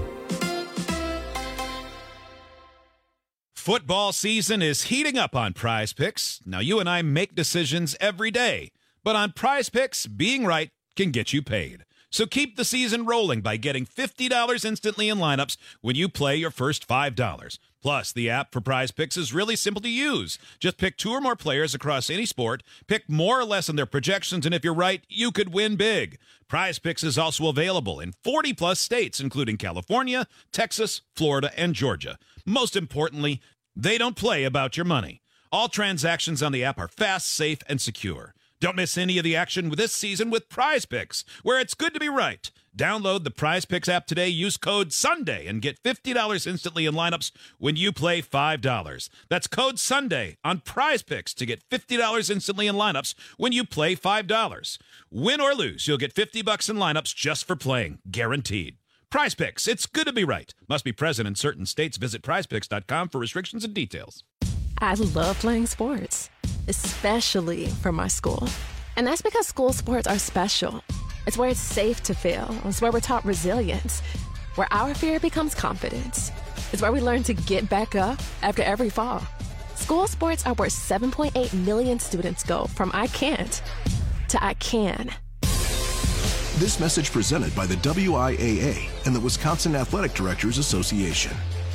Football season is heating up on Prize Picks. Now, you and I make decisions every day, but on Prize Picks, being right can get you paid. So keep the season rolling by getting fifty dollars instantly in lineups when you play your first five dollars. Plus, the app for Prize Picks is really simple to use. Just pick two or more players across any sport, pick more or less on their projections, and if you're right, you could win big. Prize Picks is also available in forty plus states, including California, Texas, Florida, and Georgia. Most importantly, they don't play about your money. All transactions on the app are fast, safe, and secure. Don't miss any of the action this season with Prize Picks, where it's good to be right. Download the Prize Picks app today, use code SUNDAY, and get fifty dollars instantly in lineups when you play five dollars. That's code SUNDAY on Prize Picks to get fifty dollars instantly in lineups when you play five dollars. Win or lose, you'll get fifty bucks in lineups just for playing, guaranteed. Prize Picks, it's good to be right. Must be present in certain states. Visit prize picks dot com for restrictions and details. I love playing sports, especially for my school. And that's because school sports are special. It's where it's safe to fail. It's where we're taught resilience, where our fear becomes confidence. It's where we learn to get back up after every fall. School sports are where seven point eight million students go from I can't to I can. This message presented by the W I A A and the Wisconsin Athletic Directors Association.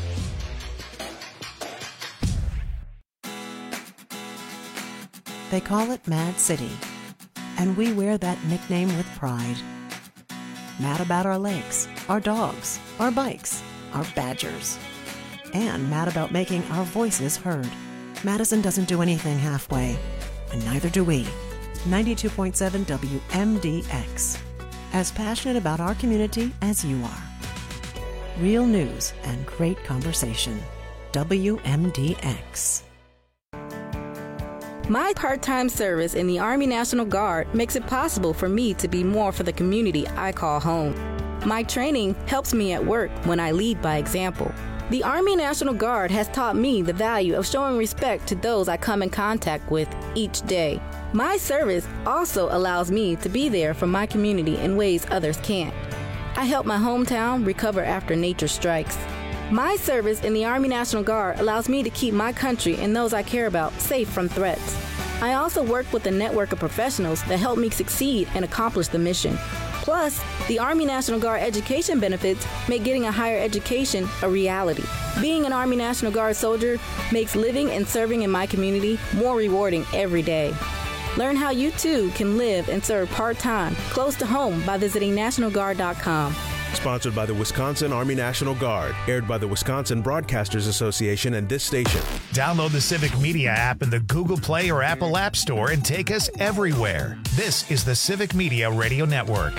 They call it Mad City, and we wear that nickname with pride. Mad about our lakes, our dogs, our bikes, our badgers, and mad about making our voices heard. Madison doesn't do anything halfway, and neither do we. ninety-two point seven W M D X. As passionate about our community as you are. Real news and great conversation. W M D X. My part-time service in the Army National Guard makes it possible for me to be more for the community I call home. My training helps me at work when I lead by example. The Army National Guard has taught me the value of showing respect to those I come in contact with each day. My service also allows me to be there for my community in ways others can't. I help my hometown recover after nature strikes. My service in the Army National Guard allows me to keep my country and those I care about safe from threats. I also work with a network of professionals that help me succeed and accomplish the mission. Plus, the Army National Guard education benefits make getting a higher education a reality. Being an Army National Guard soldier makes living and serving in my community more rewarding every day. Learn how you too can live and serve part-time close to home by visiting national guard dot com. Sponsored by the Wisconsin Army National Guard. Aired by the Wisconsin Broadcasters Association and this station. Download the Civic Media app in the Google Play or Apple App Store and take us everywhere. This is the Civic Media Radio Network.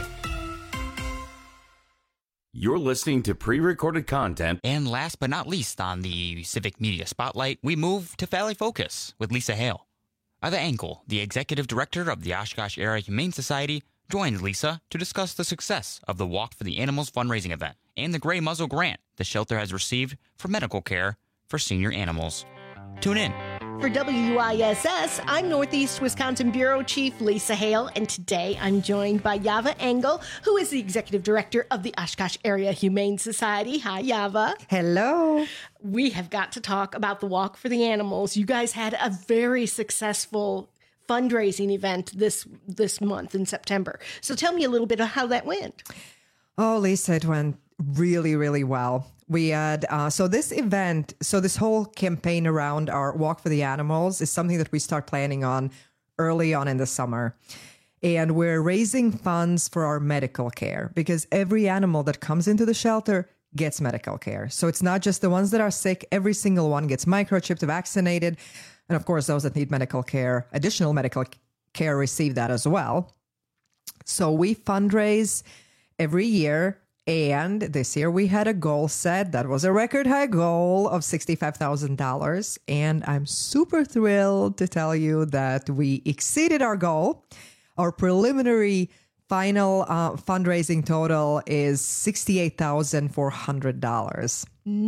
You're listening to pre-recorded content. And last but not least on the Civic Media Spotlight, we move to Valley Focus with Lisa Hale. Ava Engel, the executive director of the Oshkosh Area Humane Society, joined Lisa to discuss the success of the Walk for the Animals fundraising event and the Gray Muzzle grant the shelter has received for medical care for senior animals. Tune in. For W I S S, I'm Northeast Wisconsin Bureau Chief Lisa Hale, and today I'm joined by Yava Engel, who is the Executive Director of the Oshkosh Area Humane Society. Hi, Yava. Hello. We have got to talk about the Walk for the Animals. You guys had a very successful fundraising event this this month in September. So tell me a little bit of how that went. Oh, Lisa, it went really, really well. We had, uh, so this event, so this whole campaign around our Walk for the Animals is something that we start planning on early on in the summer. And we're raising funds for our medical care because every animal that comes into the shelter gets medical care. So it's not just the ones that are sick. Every single one gets microchipped, vaccinated. And of course, those that need medical care, additional medical care, receive that as well. So we fundraise every year. And this year we had a goal set that was a record high goal of sixty-five thousand dollars. And I'm super thrilled to tell you that we exceeded our goal. Our preliminary final uh, fundraising total is sixty-eight thousand four hundred dollars.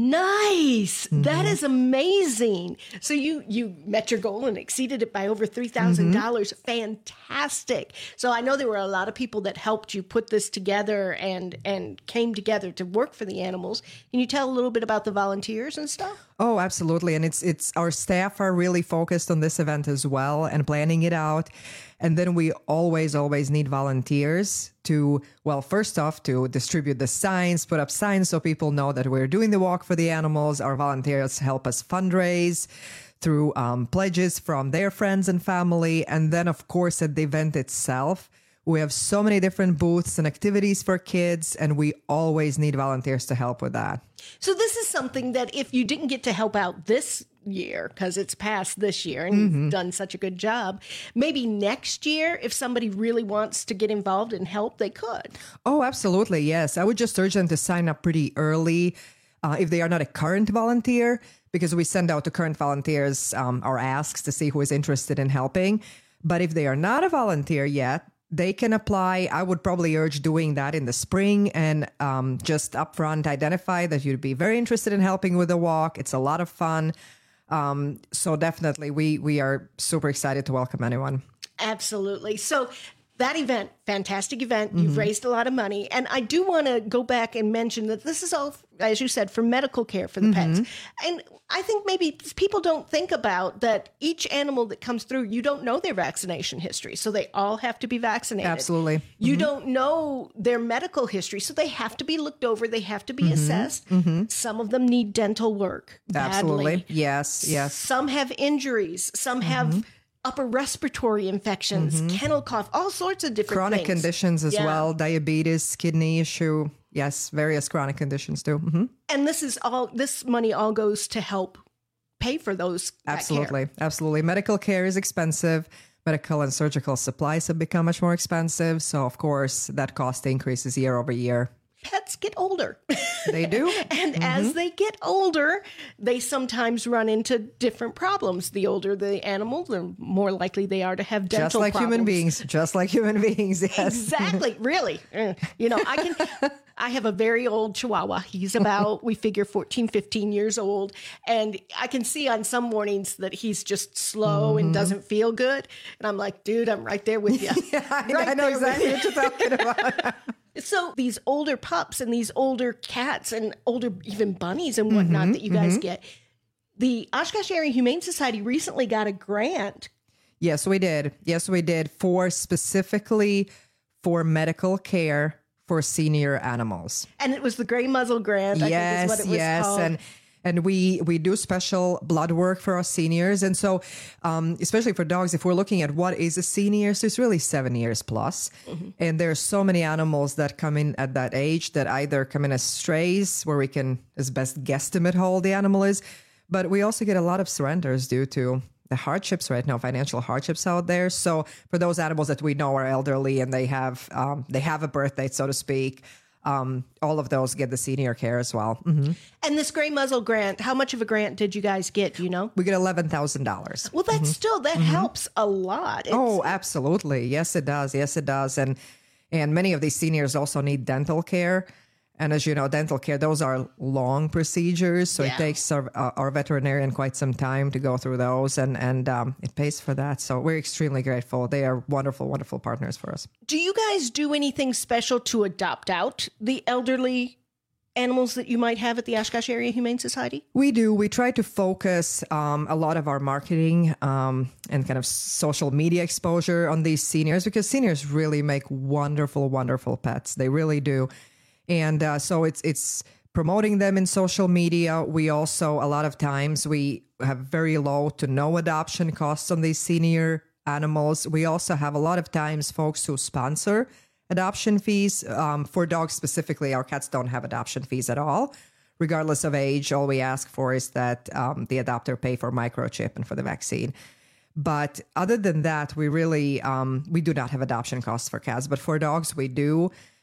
Nice. Mm-hmm. That is amazing. So you you met your goal and exceeded it by over three thousand dollars. Mm-hmm. Fantastic. So I know there were a lot of people that helped you put this together and and came together to work for the animals. Can you tell a little bit about the volunteers and stuff? Oh, absolutely. And it's it's our staff are really focused on this event as well and planning it out. And then we always, always need volunteers to, well, first off, to distribute the signs, put up signs so people know that we're doing the walk for the animals. Our volunteers help us fundraise through um, pledges from their friends and family. And then, of course, at the event itself, we have so many different booths and activities for kids, and we always need volunteers to help with that. So this is something that if you didn't get to help out this year, because it's past this year and Mm-hmm. you've done such a good job, maybe next year, if somebody really wants to get involved and help, they could. Oh, absolutely. Yes. I would just urge them to sign up pretty early uh, if they are not a current volunteer, because we send out to current volunteers um, our asks to see who is interested in helping. But if they are not a volunteer yet, they can apply. I would probably urge doing that in the spring and um, just upfront identify that you'd be very interested in helping with the walk. It's a lot of fun. Um, so definitely we we are super excited to welcome anyone. Absolutely. So that event, fantastic event. You've Mhm. raised a lot of money. And I do want to go back and mention that this is all, as you said, for medical care for the Mhm. pets. And I think maybe people don't think about that each animal that comes through, you don't know their vaccination history. So they all have to be vaccinated. Absolutely. You Mhm. don't know their medical history. So they have to be looked over. They have to be Mhm. assessed. Mhm. Some of them need dental work. Absolutely. Badly. Yes. Yes. Some have injuries. Some have upper respiratory infections, Mhm. kennel cough, all sorts of different Chronic things. conditions as Yeah. well, diabetes, kidney issue. Yes, various chronic conditions too. Mhm. And this is all, this money all goes to help pay for those. that care. Absolutely. Absolutely. Medical care is expensive. Medical and surgical supplies have become much more expensive. So, of course, that cost increases year over year. Pets get older. They do. And as they get older, they sometimes run into different problems. The older the animal, the more likely they are to have dental Just like problems. human beings. Just like human beings. Yes. Exactly. Really. Uh, You know, I can, I have a very old Chihuahua. He's about, we figure fourteen, fifteen years old. And I can see on some mornings that he's just slow and Mhm. doesn't feel good. And I'm like, dude, I'm right there with you. yeah, I, Right I know there with exactly you. what you're talking about. So these older pups and these older cats and older even bunnies and whatnot Mhm, that you guys mhm. get, the Oshkosh Area Humane Society recently got a grant. Yes, we did. Yes, we did. For specifically for medical care for senior animals. And it was the Gray Muzzle Grant, I yes, think is what it was yes, called. and and we we do special blood work for our seniors, and so um, especially for dogs, if we're looking at what is a senior, so it's really seven years plus, Mm-hmm. and there's so many animals that come in at that age that either come in as strays, where we can as best guesstimate how old the animal is, but we also get a lot of surrenders due to the hardships right now, financial hardships out there. So for those animals that we know are elderly and they have um, they have a birth date, so to speak, um, all of those get the senior care as well. Mhm. And this Gray Muzzle Grant, how much of a grant did you guys get? Do you know? We get eleven thousand dollars. Well, that's still, that helps a lot. It's, Oh, absolutely. Yes, it does. Yes, it does. And and many of these seniors also need dental care. And as you know, dental care, those are long procedures. So Yeah. it takes our, uh, our veterinarian quite some time to go through those. And, and um, it pays for that. So we're extremely grateful. They are wonderful, wonderful partners for us. Do you guys do anything special to adopt out the elderly animals that you might have at the Oshkosh Area Humane Society? We do. We try to focus um, a lot of our marketing um, and kind of social media exposure on these seniors, because seniors really make wonderful, wonderful pets. They really do. And uh, so it's it's promoting them in social media. We also, a lot of times, we have very low to no adoption costs on these senior animals. We also have a lot of times folks who sponsor adoption fees. Um, for dogs specifically, our cats don't have adoption fees at all. Regardless of age, all we ask for is that um, the adopter pay for microchip and for the vaccine. But other than that, we really, um, we do not have adoption costs for cats. But for dogs, we do.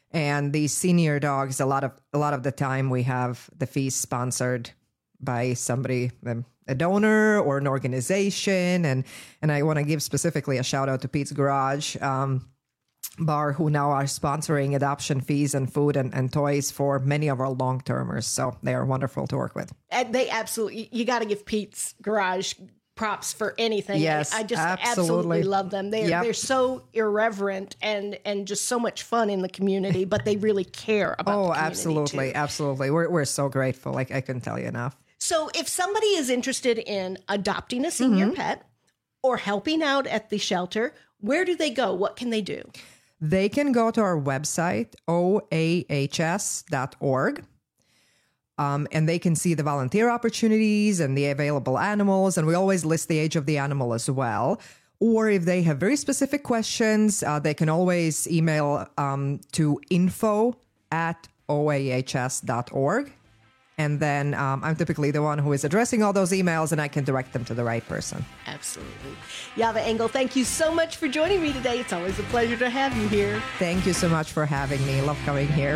And these senior dogs, a lot of a lot of the time, we have the feast sponsored by somebody, um, a donor or an organization. And and I want to give specifically a shout out to Pete's Garage um, Bar, who now are sponsoring adoption fees and food and, and toys for many of our long-termers. So they are wonderful to work with. And they absolutely, you got to give Pete's Garage props for anything. Yes, I, I just absolutely. absolutely love them. They're, Yep. they're so irreverent and, and just so much fun in the community, but they really care about Oh, the community absolutely. too. Absolutely. We're, we're so grateful. Like, I couldn't tell you enough. So if somebody is interested in adopting a senior Mhm. pet or helping out at the shelter, where do they go? What can they do? They can go to our website, O A H S dot org, um, and they can see the volunteer opportunities and the available animals. And we always list the age of the animal as well. Or if they have very specific questions, uh, they can always email um, to info at O A H S dot org. And then um, I'm typically the one who is addressing all those emails, and I can direct them to the right person. Absolutely. Yava Engel, thank you so much for joining me today. It's always a pleasure to have you here. Thank you so much for having me. Love coming here.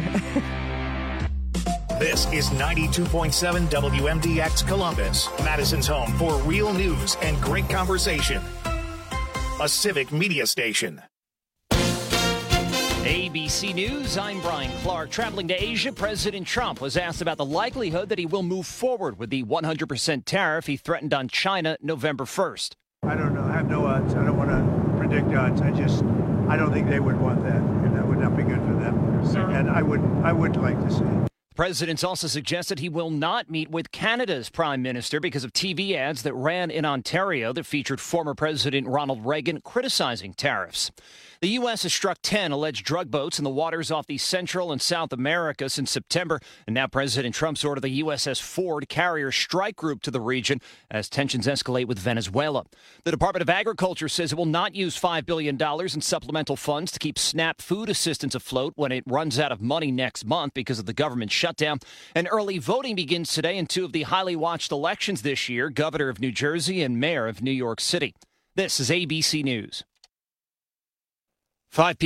This is ninety-two point seven W M D X Columbus, Madison's home for real news and great conversation. A civic media station. A B C News, I'm Brian Clark. Traveling to Asia, President Trump was asked about the likelihood that he will move forward with the one hundred percent tariff he threatened on China November first. I don't know. I have no odds. I don't want to predict odds. I just, I don't think they would want that, and that would not be good for them. So, and I would, I would like to see it. The president's also suggested he will not meet with Canada's prime minister because of T V ads that ran in Ontario that featured former President Ronald Reagan criticizing tariffs. The U S has struck ten alleged drug boats in the waters off the Central and South America since September, and now President Trump's ordered the U S S Ford carrier strike group to the region as tensions escalate with Venezuela. The Department of Agriculture says it will not use five billion dollars in supplemental funds to keep SNAP food assistance afloat when it runs out of money next month because of the government shutdown. And early voting begins today in two of the highly watched elections this year, Governor of New Jersey and Mayor of New York City. This is A B C News. five p.m.